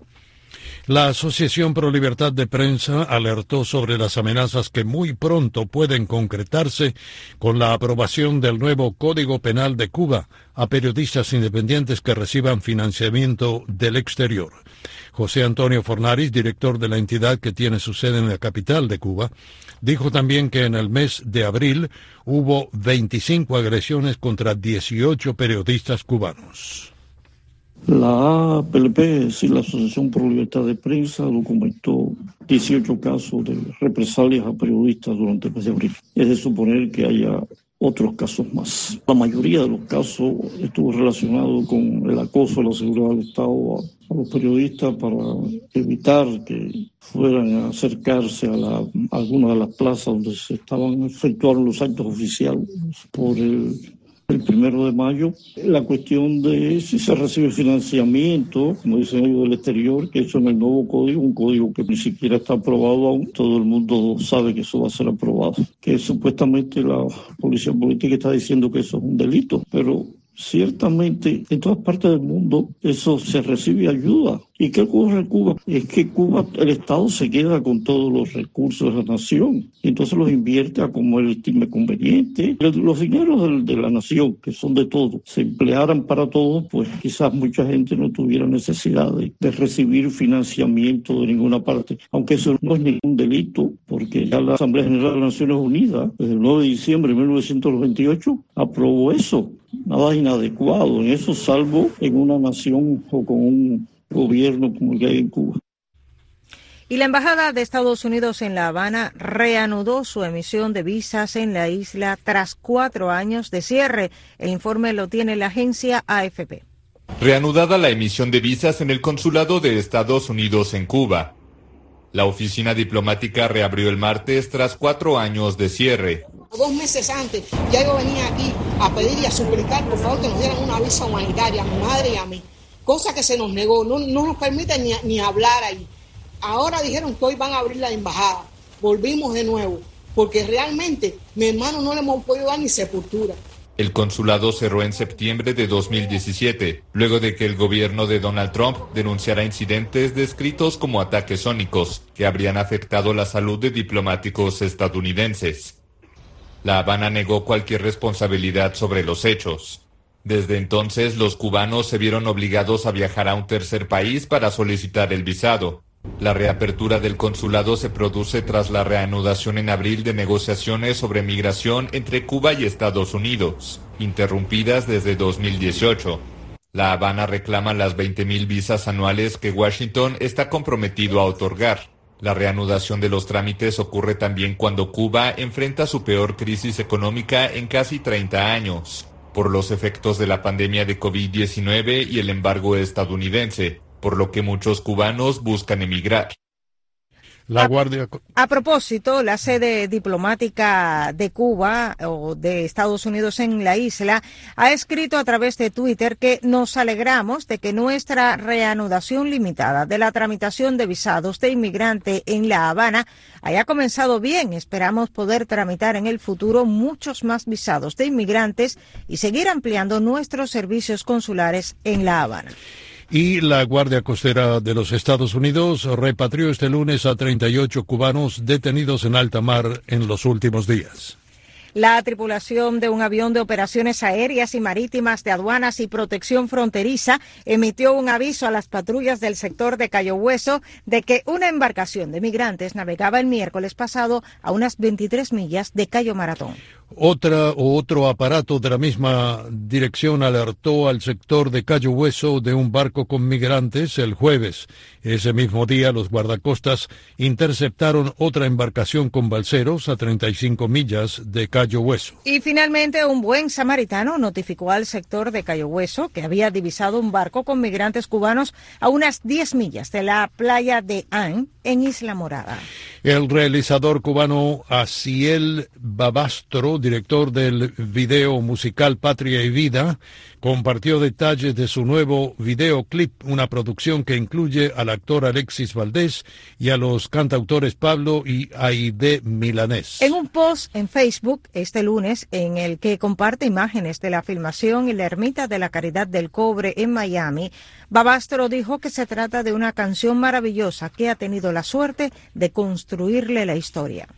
La Asociación Pro Libertad de Prensa alertó sobre las amenazas que muy pronto pueden concretarse con la aprobación del nuevo Código Penal de Cuba a periodistas independientes que reciban financiamiento del exterior. José Antonio Fornaris, director de la entidad que tiene su sede en la capital de Cuba, dijo también que en el mes de abril hubo veinticinco agresiones contra dieciocho periodistas cubanos. La A P L P, es decir, la Asociación Pro Libertad de Prensa, documentó dieciocho casos de represalias a periodistas durante el mes de abril. Es de suponer que haya otros casos más. La mayoría de los casos estuvo relacionado con el acoso a la seguridad del Estado a, a los periodistas para evitar que fueran a acercarse a, la, a alguna de las plazas donde se estaban efectuando los actos oficiales por el El primero de mayo, la cuestión de si se recibe financiamiento, como dicen ellos, del exterior, que eso en el nuevo código, un código que ni siquiera está aprobado aún, todo el mundo sabe que eso va a ser aprobado. Que supuestamente la policía política está diciendo que eso es un delito, pero ciertamente en todas partes del mundo eso se recibe ayuda. ¿Y qué ocurre en Cuba? Es que Cuba, el Estado se queda con todos los recursos de la nación y entonces los invierte a como él estime conveniente. Los dineros de, de la nación, que son de todos, se emplearan para todos, pues quizás mucha gente no tuviera necesidad de, de recibir financiamiento de ninguna parte, aunque eso no es ningún delito, porque ya la Asamblea General de las Naciones Unidas, desde el nueve de diciembre de mil novecientos veintiocho, aprobó eso. Nada inadecuado en eso, salvo en una nación o con un gobierno como el que hay en Cuba. Y la Embajada de Estados Unidos en La Habana reanudó su emisión de visas en la isla tras cuatro años de cierre. El informe lo tiene la agencia A F P. Reanudada la emisión de visas en el Consulado de Estados Unidos en Cuba. La oficina diplomática reabrió el martes tras cuatro años de cierre. Dos meses antes ya yo venía aquí a pedir y a suplicar por favor que nos dieran una visa humanitaria a mi madre y a mí, cosa que se nos negó, no, no nos permite ni, ni hablar ahí. Ahora dijeron que hoy van a abrir la embajada, volvimos de nuevo, porque realmente mi hermano no le hemos podido dar ni sepultura. El consulado cerró en septiembre de dos mil diecisiete, luego de que el gobierno de Donald Trump denunciara incidentes descritos como ataques sónicos que habrían afectado la salud de diplomáticos estadounidenses. La Habana negó cualquier responsabilidad sobre los hechos. Desde entonces, los cubanos se vieron obligados a viajar a un tercer país para solicitar el visado. La reapertura del consulado se produce tras la reanudación en abril de negociaciones sobre migración entre Cuba y Estados Unidos, interrumpidas desde dos mil dieciocho. La Habana reclama las veinte mil visas anuales que Washington está comprometido a otorgar. La reanudación de los trámites ocurre también cuando Cuba enfrenta su peor crisis económica en casi treinta años, por los efectos de la pandemia de COVID diecinueve y el embargo estadounidense, por lo que muchos cubanos buscan emigrar. La Guardia... A, a propósito, la sede diplomática de Cuba o de Estados Unidos en la isla ha escrito a través de Twitter que nos alegramos de que nuestra reanudación limitada de la tramitación de visados de inmigrante en La Habana haya comenzado bien. Esperamos poder tramitar en el futuro muchos más visados de inmigrantes y seguir ampliando nuestros servicios consulares en La Habana. Y la Guardia Costera de los Estados Unidos repatrió este lunes a treinta y ocho cubanos detenidos en alta mar en los últimos días. La tripulación de un avión de operaciones aéreas y marítimas de aduanas y protección fronteriza emitió un aviso a las patrullas del sector de Cayo Hueso de que una embarcación de migrantes navegaba el miércoles pasado a unas veintitrés millas de Cayo Maratón. Otra o otro aparato de la misma dirección alertó al sector de Cayo Hueso de un barco con migrantes el jueves. Ese mismo día, los guardacostas interceptaron otra embarcación con balseros a treinta y cinco millas de Cayo Hueso. Y finalmente, un buen samaritano notificó al sector de Cayo Hueso que había divisado un barco con migrantes cubanos a unas diez millas de la playa de Ain, en Isla Morada. El realizador cubano Asiel Babastro, director del video musical Patria y Vida, compartió detalles de su nuevo videoclip, una producción que incluye al actor Alexis Valdés y a los cantautores Pablo y Aide Milanés. En un post en Facebook este lunes, en el que comparte imágenes de la filmación en la Ermita de la Caridad del Cobre en Miami, Babastro dijo que se trata de una canción maravillosa que ha tenido la suerte de construirle la historia.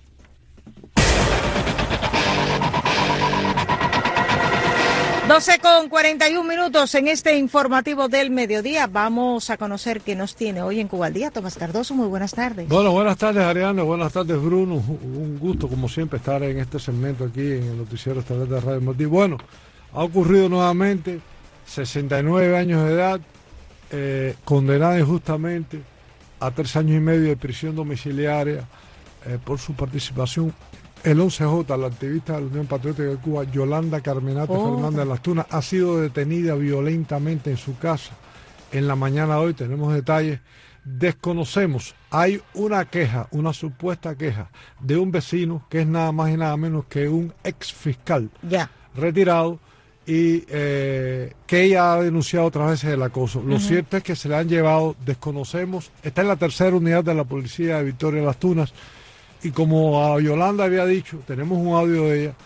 doce con cuarenta y un minutos en este informativo del mediodía. Vamos a conocer qué nos tiene hoy en Cuba al Día. Tomás Cardoso, muy buenas tardes. Bueno, buenas tardes, Ariana. Buenas tardes, Bruno. Un gusto, como siempre, estar en este segmento aquí en el noticiero estatal de Radio Martí. Bueno, ha ocurrido nuevamente, sesenta y nueve años de edad, eh, condenada injustamente a tres años y medio de prisión domiciliaria eh, por su participación. El once J, la activista de la Unión Patriótica de Cuba, Yolanda Carmenate oh. Fernández Las Tunas, ha sido detenida violentamente en su casa en la mañana de hoy. Tenemos detalles. Desconocemos, hay una queja, una supuesta queja de un vecino que es nada más y nada menos que un ex fiscal yeah. retirado y eh, que ella ha denunciado otras veces el acoso. Lo uh-huh. cierto es que se le han llevado, desconocemos, está en la tercera unidad de la policía de Victoria Las Tunas. Y como a Yolanda había dicho, tenemos un audio de ella,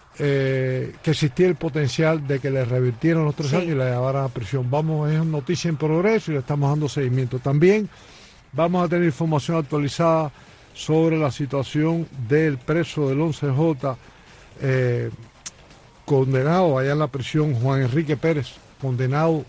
eh, que existía el potencial de que le revirtieran los tres sí. años y la llevaran a prisión. Vamos, es una noticia en progreso y le estamos dando seguimiento. También vamos a tener información actualizada sobre la situación del preso del once J, eh, condenado allá en la prisión, Juan Enrique Pérez, condenado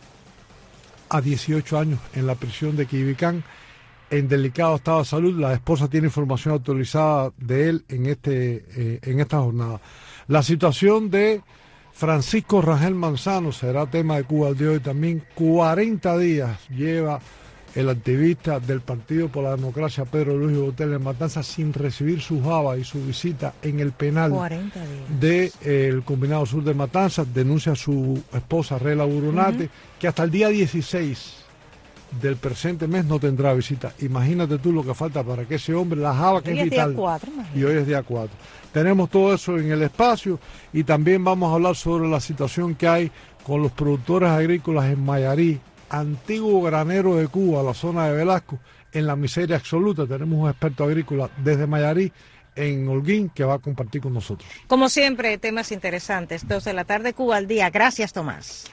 a dieciocho años en la prisión de Quibicán, en delicado estado de salud. La esposa tiene información actualizada de él en este eh, en esta jornada. La situación de Francisco Rangel Manzano será tema de Cuba al día de hoy también. cuarenta días lleva el activista del Partido por la Democracia, Pedro Luis Botel, en Matanzas, sin recibir su java y su visita en el penal del eh, Combinado Sur de Matanzas. Denuncia a su esposa, Rela Buronate, uh-huh. que hasta el día dieciséis del presente mes no tendrá visita. Imagínate tú lo que falta para que ese hombre, la java que es vital, cuatro, y hoy es día cuatro. Tenemos todo eso en el espacio y también vamos a hablar sobre la situación que hay con los productores agrícolas en Mayarí, antiguo granero de Cuba, la zona de Velasco, en la miseria absoluta. Tenemos un experto agrícola desde Mayarí en Holguín, que va a compartir con nosotros. Como siempre, temas interesantes. dos de la tarde, Cuba al día. Gracias, Tomás.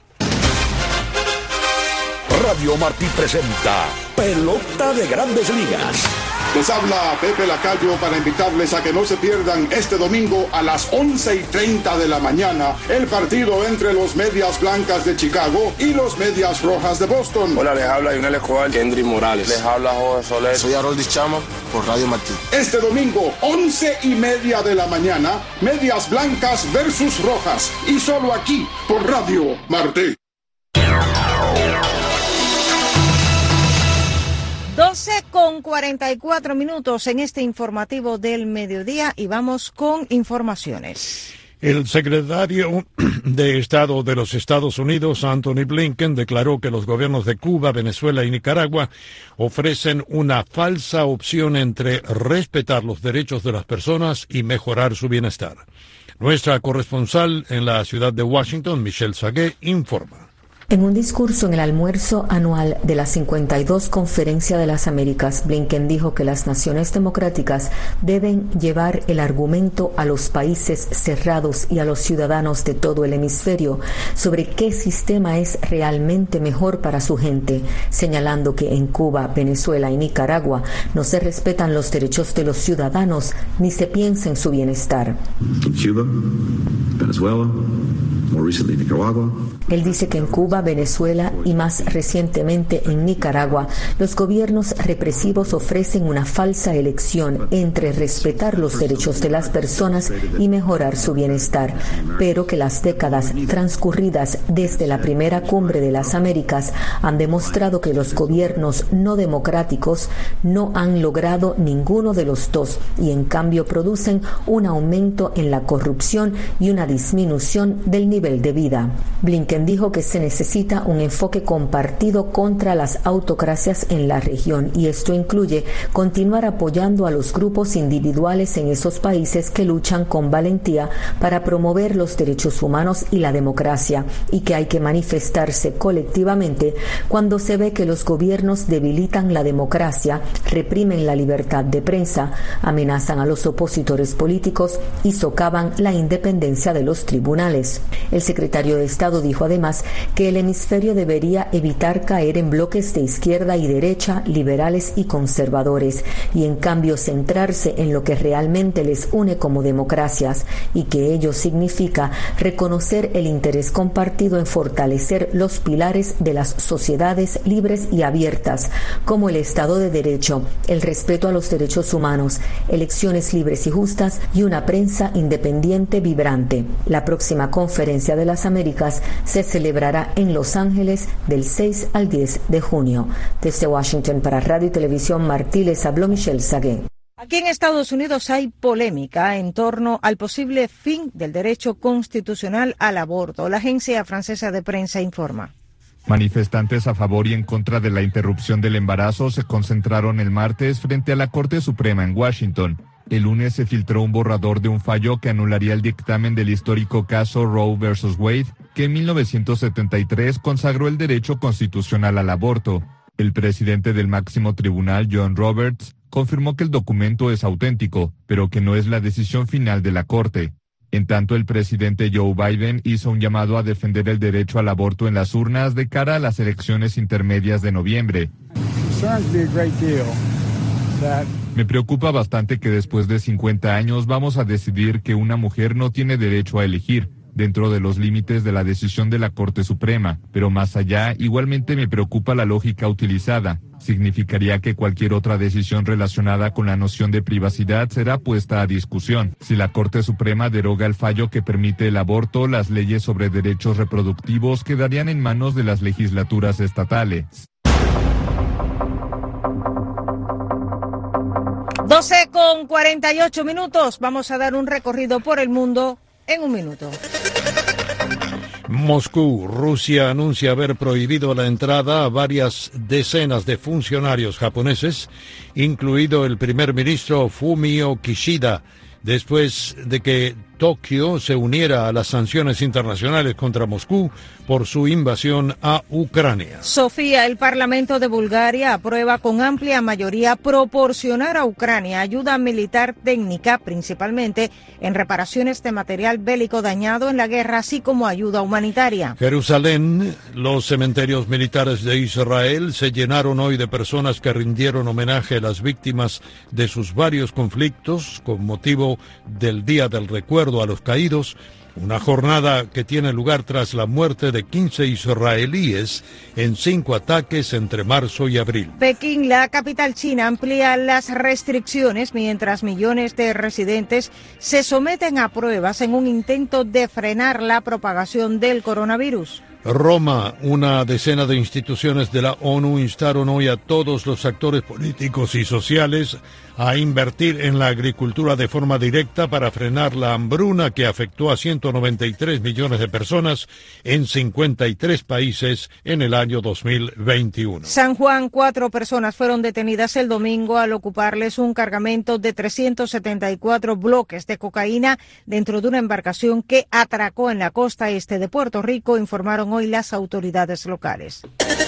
Radio Martí presenta Pelota de Grandes Ligas. Les habla Pepe Lacayo para invitarles a que no se pierdan este domingo a las once y treinta de la mañana el partido entre los Medias Blancas de Chicago y los Medias Rojas de Boston. Hola, les habla Yunel Escobar, Kendry Morales. Les habla Jorge Soler. Soy Haroldis Chama por Radio Martí. Este domingo, once y media de la mañana, Medias Blancas versus Rojas. Y solo aquí, por Radio Martí. doce con cuarenta y cuatro minutos en este informativo del mediodía y vamos con informaciones. El secretario de Estado de los Estados Unidos, Anthony Blinken, declaró que los gobiernos de Cuba, Venezuela y Nicaragua ofrecen una falsa opción entre respetar los derechos de las personas y mejorar su bienestar. Nuestra corresponsal en la ciudad de Washington, Michelle Sagué, informa. En un discurso en el almuerzo anual de la cincuenta y dos Conferencia de las Américas, Blinken dijo que las naciones democráticas deben llevar el argumento a los países cerrados y a los ciudadanos de todo el hemisferio sobre qué sistema es realmente mejor para su gente, señalando que en Cuba, Venezuela y Nicaragua no se respetan los derechos de los ciudadanos ni se piensa en su bienestar. Cuba, Venezuela, more recently Nicaragua. Él dice que en Cuba, Venezuela y más recientemente en Nicaragua, los gobiernos represivos ofrecen una falsa elección entre respetar los derechos de las personas y mejorar su bienestar, pero que las décadas transcurridas desde la primera cumbre de las Américas han demostrado que los gobiernos no democráticos no han logrado ninguno de los dos y en cambio producen un aumento en la corrupción y una disminución del nivel de vida. Blinken dijo que se necesita un enfoque compartido contra las autocracias en la región y esto incluye continuar apoyando a los grupos individuales en esos países que luchan con valentía para promover los derechos humanos y la democracia y que hay que manifestarse colectivamente cuando se ve que los gobiernos debilitan la democracia, reprimen la libertad de prensa, amenazan a los opositores políticos y socavan la independencia de los tribunales. El secretario de Estado dijo además que el hemisferio debería evitar caer en bloques de izquierda y derecha, liberales y conservadores, y en cambio centrarse en lo que realmente les une como democracias, y que ello significa reconocer el interés compartido en fortalecer los pilares de las sociedades libres y abiertas, como el Estado de Derecho, el respeto a los derechos humanos, elecciones libres y justas y una prensa independiente vibrante. La próxima Conferencia de las Américas se celebrará en Los Ángeles del seis al diez de junio. Desde Washington para Radio y Televisión Martí les habló Michelle Sagué. Aquí en Estados Unidos hay polémica en torno al posible fin del derecho constitucional al aborto. La agencia francesa de prensa informa. Manifestantes a favor y en contra de la interrupción del embarazo se concentraron el martes frente a la Corte Suprema en Washington. El lunes se filtró un borrador de un fallo que anularía el dictamen del histórico caso Roe versus Wade, que en mil novecientos setenta y tres consagró el derecho constitucional al aborto. El presidente del máximo tribunal, John Roberts, confirmó que el documento es auténtico, pero que no es la decisión final de la Corte. En tanto, el presidente Joe Biden hizo un llamado a defender el derecho al aborto en las urnas de cara a las elecciones intermedias de noviembre. Me preocupa bastante que después de cincuenta años vamos a decidir que una mujer no tiene derecho a elegir, dentro de los límites de la decisión de la Corte Suprema, pero más allá, igualmente me preocupa la lógica utilizada. Significaría que cualquier otra decisión relacionada con la noción de privacidad será puesta a discusión. Si la Corte Suprema deroga el fallo que permite el aborto, las leyes sobre derechos reproductivos quedarían en manos de las legislaturas estatales. doce con cuarenta y ocho minutos. Vamos a dar un recorrido por el mundo en un minuto. Moscú, Rusia anuncia haber prohibido la entrada a varias decenas de funcionarios japoneses, incluido el primer ministro Fumio Kishida, después de que Tokio se uniera a las sanciones internacionales contra Moscú por su invasión a Ucrania. Sofía, el Parlamento de Bulgaria aprueba con amplia mayoría proporcionar a Ucrania ayuda militar técnica, principalmente en reparaciones de material bélico dañado en la guerra, así como ayuda humanitaria. Jerusalén, los cementerios militares de Israel se llenaron hoy de personas que rindieron homenaje a las víctimas de sus varios conflictos con motivo del Día del Recuerdo a los Caídos, una jornada que tiene lugar tras la muerte de quince israelíes en cinco ataques entre marzo y abril. Pekín, la capital china, amplía las restricciones mientras millones de residentes se someten a pruebas en un intento de frenar la propagación del coronavirus. Roma, una decena de instituciones de la ONU instaron hoy a todos los actores políticos y sociales a invertir en la agricultura de forma directa para frenar la hambruna que afectó a ciento noventa y tres millones de personas en cincuenta y tres países en el año dos mil veintiuno. San Juan, cuatro personas fueron detenidas el domingo al ocuparles un cargamento de trescientos setenta y cuatro bloques de cocaína dentro de una embarcación que atracó en la costa este de Puerto Rico, informaron hoy las autoridades locales.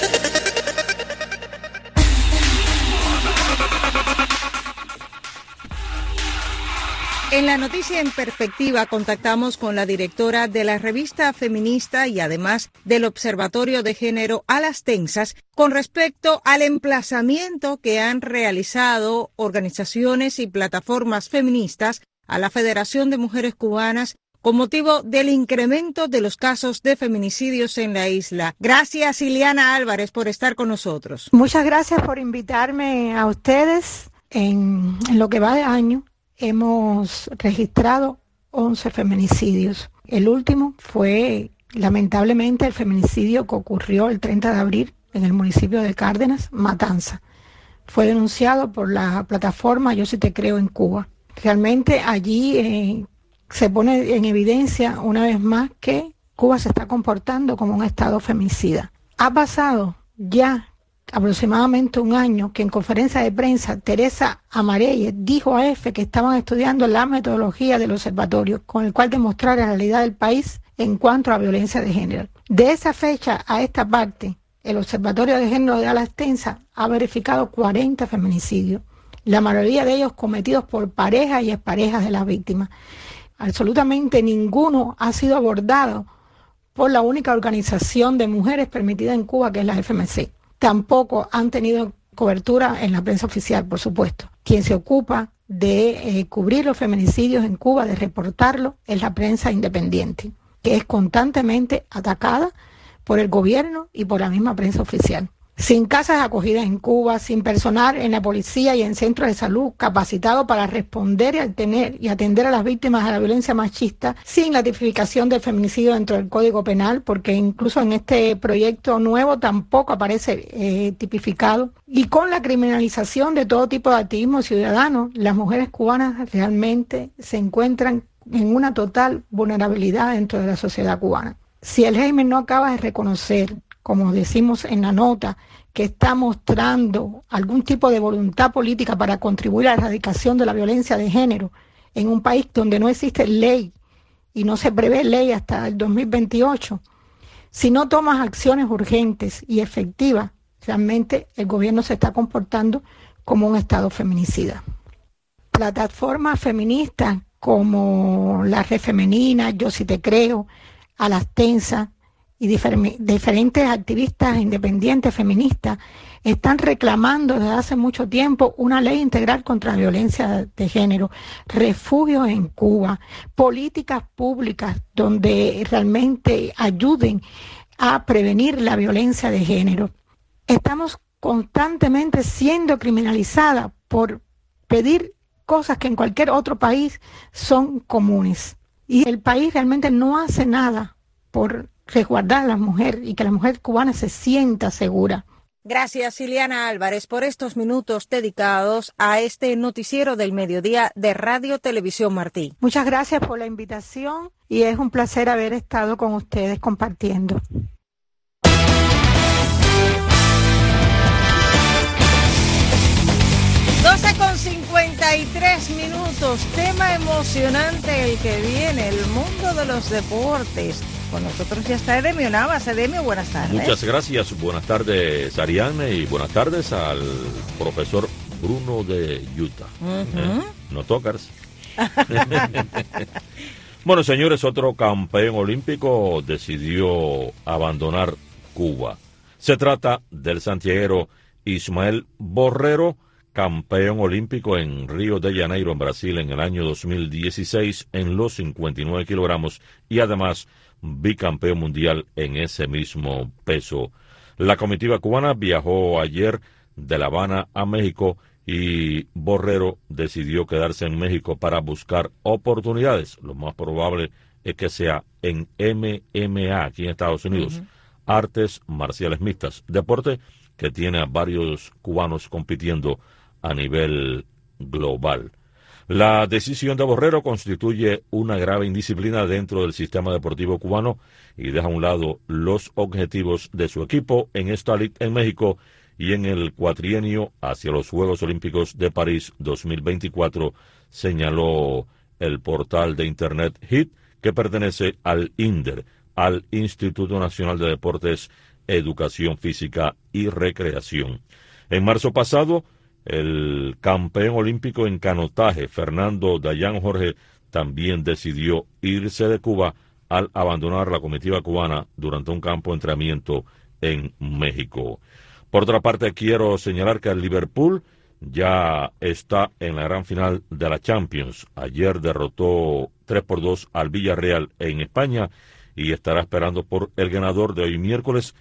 En la noticia en perspectiva contactamos con la directora de la revista feminista y además del Observatorio de Género a las Tensas con respecto al emplazamiento que han realizado organizaciones y plataformas feministas a la Federación de Mujeres Cubanas con motivo del incremento de los casos de feminicidios en la isla. Gracias, Ileana Álvarez, por estar con nosotros. Muchas gracias por invitarme a ustedes. En, en lo que va de año hemos registrado once feminicidios. El último fue, lamentablemente, el feminicidio que ocurrió el treinta de abril en el municipio de Cárdenas, Matanza. Fue denunciado por la plataforma Yo Sí Te Creo en Cuba. Realmente allí eh, se pone en evidencia una vez más que Cuba se está comportando como un estado feminicida. Ha pasado ya aproximadamente un año que en conferencia de prensa Teresa Amareyes dijo a EFE que estaban estudiando la metodología del observatorio con el cual demostrar la realidad del país en cuanto a la violencia de género. De esa fecha a esta parte, el Observatorio de Género de Alas Tensas ha verificado cuarenta feminicidios, la mayoría de ellos cometidos por parejas y exparejas de las víctimas. Absolutamente ninguno ha sido abordado por la única organización de mujeres permitida en Cuba, que es la F M C. Tampoco han tenido cobertura en la prensa oficial, por supuesto. Quien se ocupa de eh, cubrir los feminicidios en Cuba, de reportarlo, es la prensa independiente, que es constantemente atacada por el gobierno y por la misma prensa oficial. Sin casas de acogida en Cuba, sin personal en la policía y en centros de salud capacitado para responder y atender, y atender a las víctimas de la violencia machista, sin la tipificación del feminicidio dentro del Código Penal, porque incluso en este proyecto nuevo tampoco aparece eh, tipificado, y con la criminalización de todo tipo de activismo ciudadano, las mujeres cubanas realmente se encuentran en una total vulnerabilidad dentro de la sociedad cubana. Si el régimen no acaba de reconocer, como decimos en la nota, que está mostrando algún tipo de voluntad política para contribuir a la erradicación de la violencia de género en un país donde no existe ley y no se prevé ley hasta el dos mil veintiocho, si no tomas acciones urgentes y efectivas, realmente el gobierno se está comportando como un estado feminicida. Plataformas feministas como la Red Femenina, Yo Sí Te Creo, A las Tensas, y difer- diferentes activistas independientes feministas están reclamando desde hace mucho tiempo una ley integral contra la violencia de género, refugios en Cuba, políticas públicas donde realmente ayuden a prevenir la violencia de género. Estamos constantemente siendo criminalizadas por pedir cosas que en cualquier otro país son comunes. Y el país realmente no hace nada por resguardar a la mujer y que la mujer cubana se sienta segura. Gracias, Ileana Álvarez, por estos minutos dedicados a este noticiero del mediodía de Radio Televisión Martí. Muchas gracias por la invitación y es un placer haber estado con ustedes compartiendo. doce con cincuenta y tres minutos, tema emocionante el que viene, el mundo de los deportes. Con nosotros ya está Edemio Navas. Edemio, buenas tardes. Muchas gracias, buenas tardes Ariane y buenas tardes al profesor Bruno de Utah. Uh-huh. eh, no tocas. Bueno, señores, otro campeón olímpico decidió abandonar Cuba. Se trata del santiaguero Ismael Borrero, campeón olímpico en Río de Janeiro, en Brasil, en el año dos mil dieciséis, en los cincuenta y nueve kilogramos, y además bicampeón mundial en ese mismo peso. La comitiva cubana viajó ayer de La Habana a México y Borrero decidió quedarse en México para buscar oportunidades. Lo más probable es que sea en M M A, aquí en Estados Unidos, uh-huh. Artes marciales mixtas, deporte que tiene a varios cubanos compitiendo a nivel global. La decisión de Borrero constituye una grave indisciplina dentro del sistema deportivo cubano y deja a un lado los objetivos de su equipo en esta liga en México y en el cuatrienio hacia los Juegos Olímpicos de París dos mil veinticuatro, señaló el portal de internet H I T, que pertenece al INDER, al Instituto Nacional de Deportes, Educación Física y Recreación. En marzo pasado, el campeón olímpico en canotaje, Fernando Dayan Jorge, también decidió irse de Cuba al abandonar la comitiva cubana durante un campo de entrenamiento en México. Por otra parte, quiero señalar que el Liverpool ya está en la gran final de la Champions. Ayer derrotó tres por dos al Villarreal en España y estará esperando por el ganador de hoy miércoles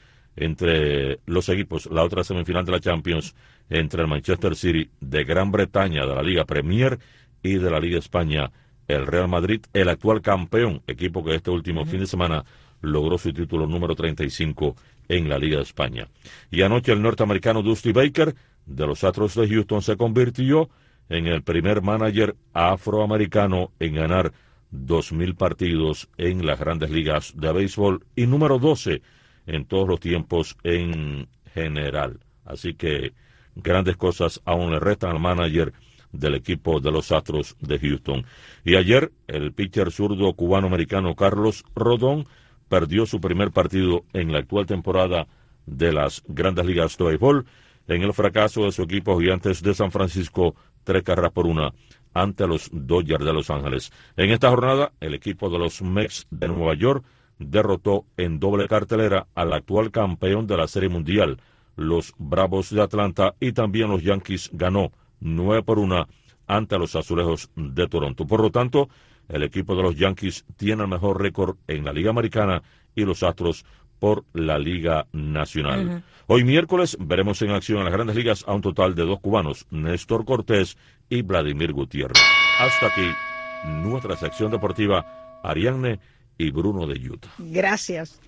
entre los equipos, la otra semifinal de la Champions, entre el Manchester City de Gran Bretaña de la Liga Premier y de la Liga España, el Real Madrid, el actual campeón, equipo que este último uh-huh. fin de semana logró su título número treinta y cinco en la Liga de España. Y anoche el norteamericano Dusty Baker de los Astros de Houston se convirtió en el primer manager afroamericano en ganar dos mil partidos en las grandes ligas de béisbol y número doce en todos los tiempos en general. Así que grandes cosas aún le restan al manager del equipo de los Astros de Houston. Y ayer el pitcher zurdo cubano-americano Carlos Rodón perdió su primer partido en la actual temporada de las grandes ligas de béisbol en el fracaso de su equipo Gigantes de San Francisco, tres carreras por una, ante los Dodgers de Los Ángeles. En esta jornada, el equipo de los Mets de Nueva York derrotó en doble cartelera al actual campeón de la Serie Mundial, los Bravos de Atlanta, y también los Yankees ganó nueve por una ante los Azulejos de Toronto. Por lo tanto, el equipo de los Yankees tiene el mejor récord en la Liga Americana y los Astros por la Liga Nacional. Uh-huh. Hoy miércoles veremos en acción en las grandes ligas a un total de dos cubanos, Néstor Cortés y Vladimir Gutiérrez. Hasta aquí nuestra sección deportiva, Ariadne y Bruno de Utah. Gracias.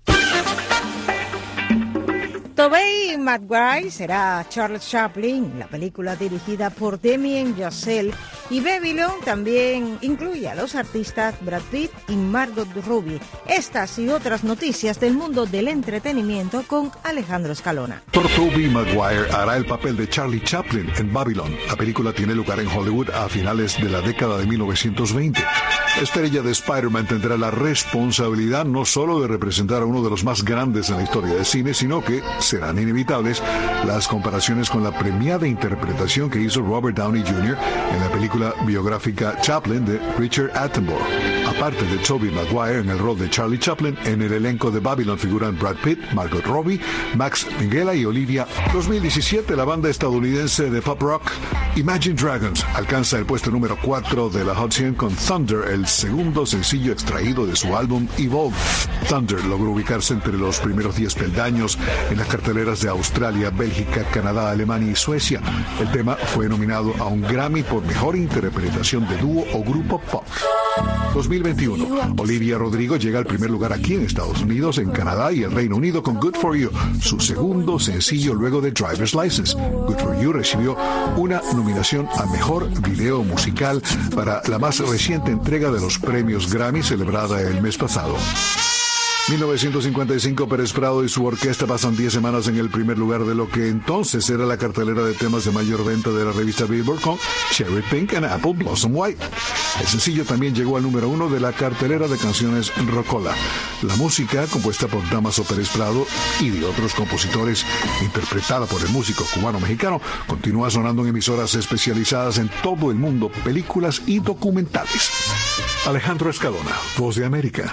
Tobey Maguire será Charles Chaplin, la película dirigida por Damien Chazelle, y Babylon también incluye a los artistas Brad Pitt y Margot Robbie. Estas y otras noticias del mundo del entretenimiento con Alejandro Escalona. Tobey Maguire hará el papel de Charlie Chaplin en Babylon. La película tiene lugar en Hollywood a finales de la década de mil novecientos veinte. La estrella de Spider-Man tendrá la responsabilidad no solo de representar a uno de los más grandes en la historia del cine, sino que serán inevitables las comparaciones con la premiada interpretación que hizo Robert Downey junior en la película biográfica Chaplin de Richard Attenborough. Aparte de Tobey Maguire en el rol de Charlie Chaplin, en el elenco de Babylon figuran Brad Pitt, Margot Robbie, Max Minghella y Olivia. dos mil diecisiete, la banda estadounidense de pop rock Imagine Dragons alcanza el puesto número cuatro de la Hot cien con Thunder, el segundo sencillo extraído de su álbum Evolve. Thunder logró ubicarse entre los primeros diez peldaños en las carteleras de Australia, Bélgica, Canadá, Alemania y Suecia. El tema fue nominado a un Grammy por mejor interpretación de dúo o grupo pop. dos mil veintiuno, Olivia Rodrigo llega al primer lugar aquí en Estados Unidos, en Canadá y el Reino Unido con Good For You, su segundo sencillo luego de Driver's License. Good For You recibió una nominación a mejor video musical para la más reciente entrega de los premios Grammy celebrada el mes pasado. mil novecientos cincuenta y cinco, Pérez Prado y su orquesta pasan diez semanas en el primer lugar de lo que entonces era la cartelera de temas de mayor venta de la revista Billboard con Cherry Pink and Apple Blossom White. El sencillo también llegó al número uno de la cartelera de canciones Rocola. La música, compuesta por Dámaso Pérez Prado y de otros compositores, interpretada por el músico cubano-mexicano, continúa sonando en emisoras especializadas en todo el mundo, películas y documentales. Alejandro Escalona, Voz de América.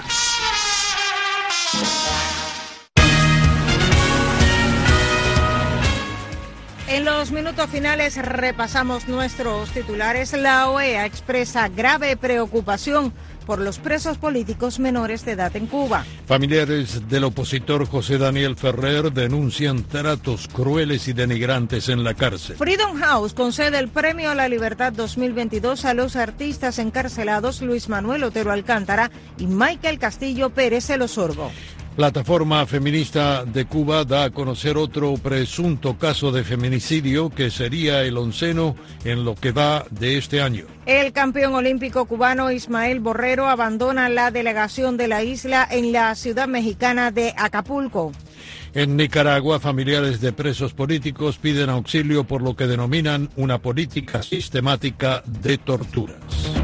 En los minutos finales repasamos nuestros titulares. La O E A expresa grave preocupación por los presos políticos menores de edad en Cuba. Familiares del opositor José Daniel Ferrer denuncian tratos crueles y denigrantes en la cárcel. Freedom House concede el Premio a la Libertad dos mil veintidós a los artistas encarcelados Luis Manuel Otero Alcántara y Michael Castillo Pérez El Osorbo. Plataforma Feminista de Cuba da a conocer otro presunto caso de feminicidio que sería el onceno en lo que va de este año. El campeón olímpico cubano Ismael Borrero abandona la delegación de la isla en la ciudad mexicana de Acapulco. En Nicaragua, familiares de presos políticos piden auxilio por lo que denominan una política sistemática de torturas.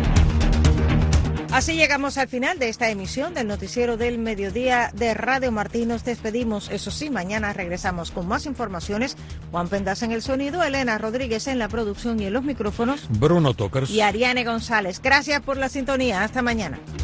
Así llegamos al final de esta emisión del Noticiero del Mediodía de Radio Martí. Nos despedimos, eso sí, mañana regresamos con más informaciones. Juan Pendas en el sonido, Elena Rodríguez en la producción y en los micrófonos. Bruno Tokers. Y Ariane González. Gracias por la sintonía. Hasta mañana.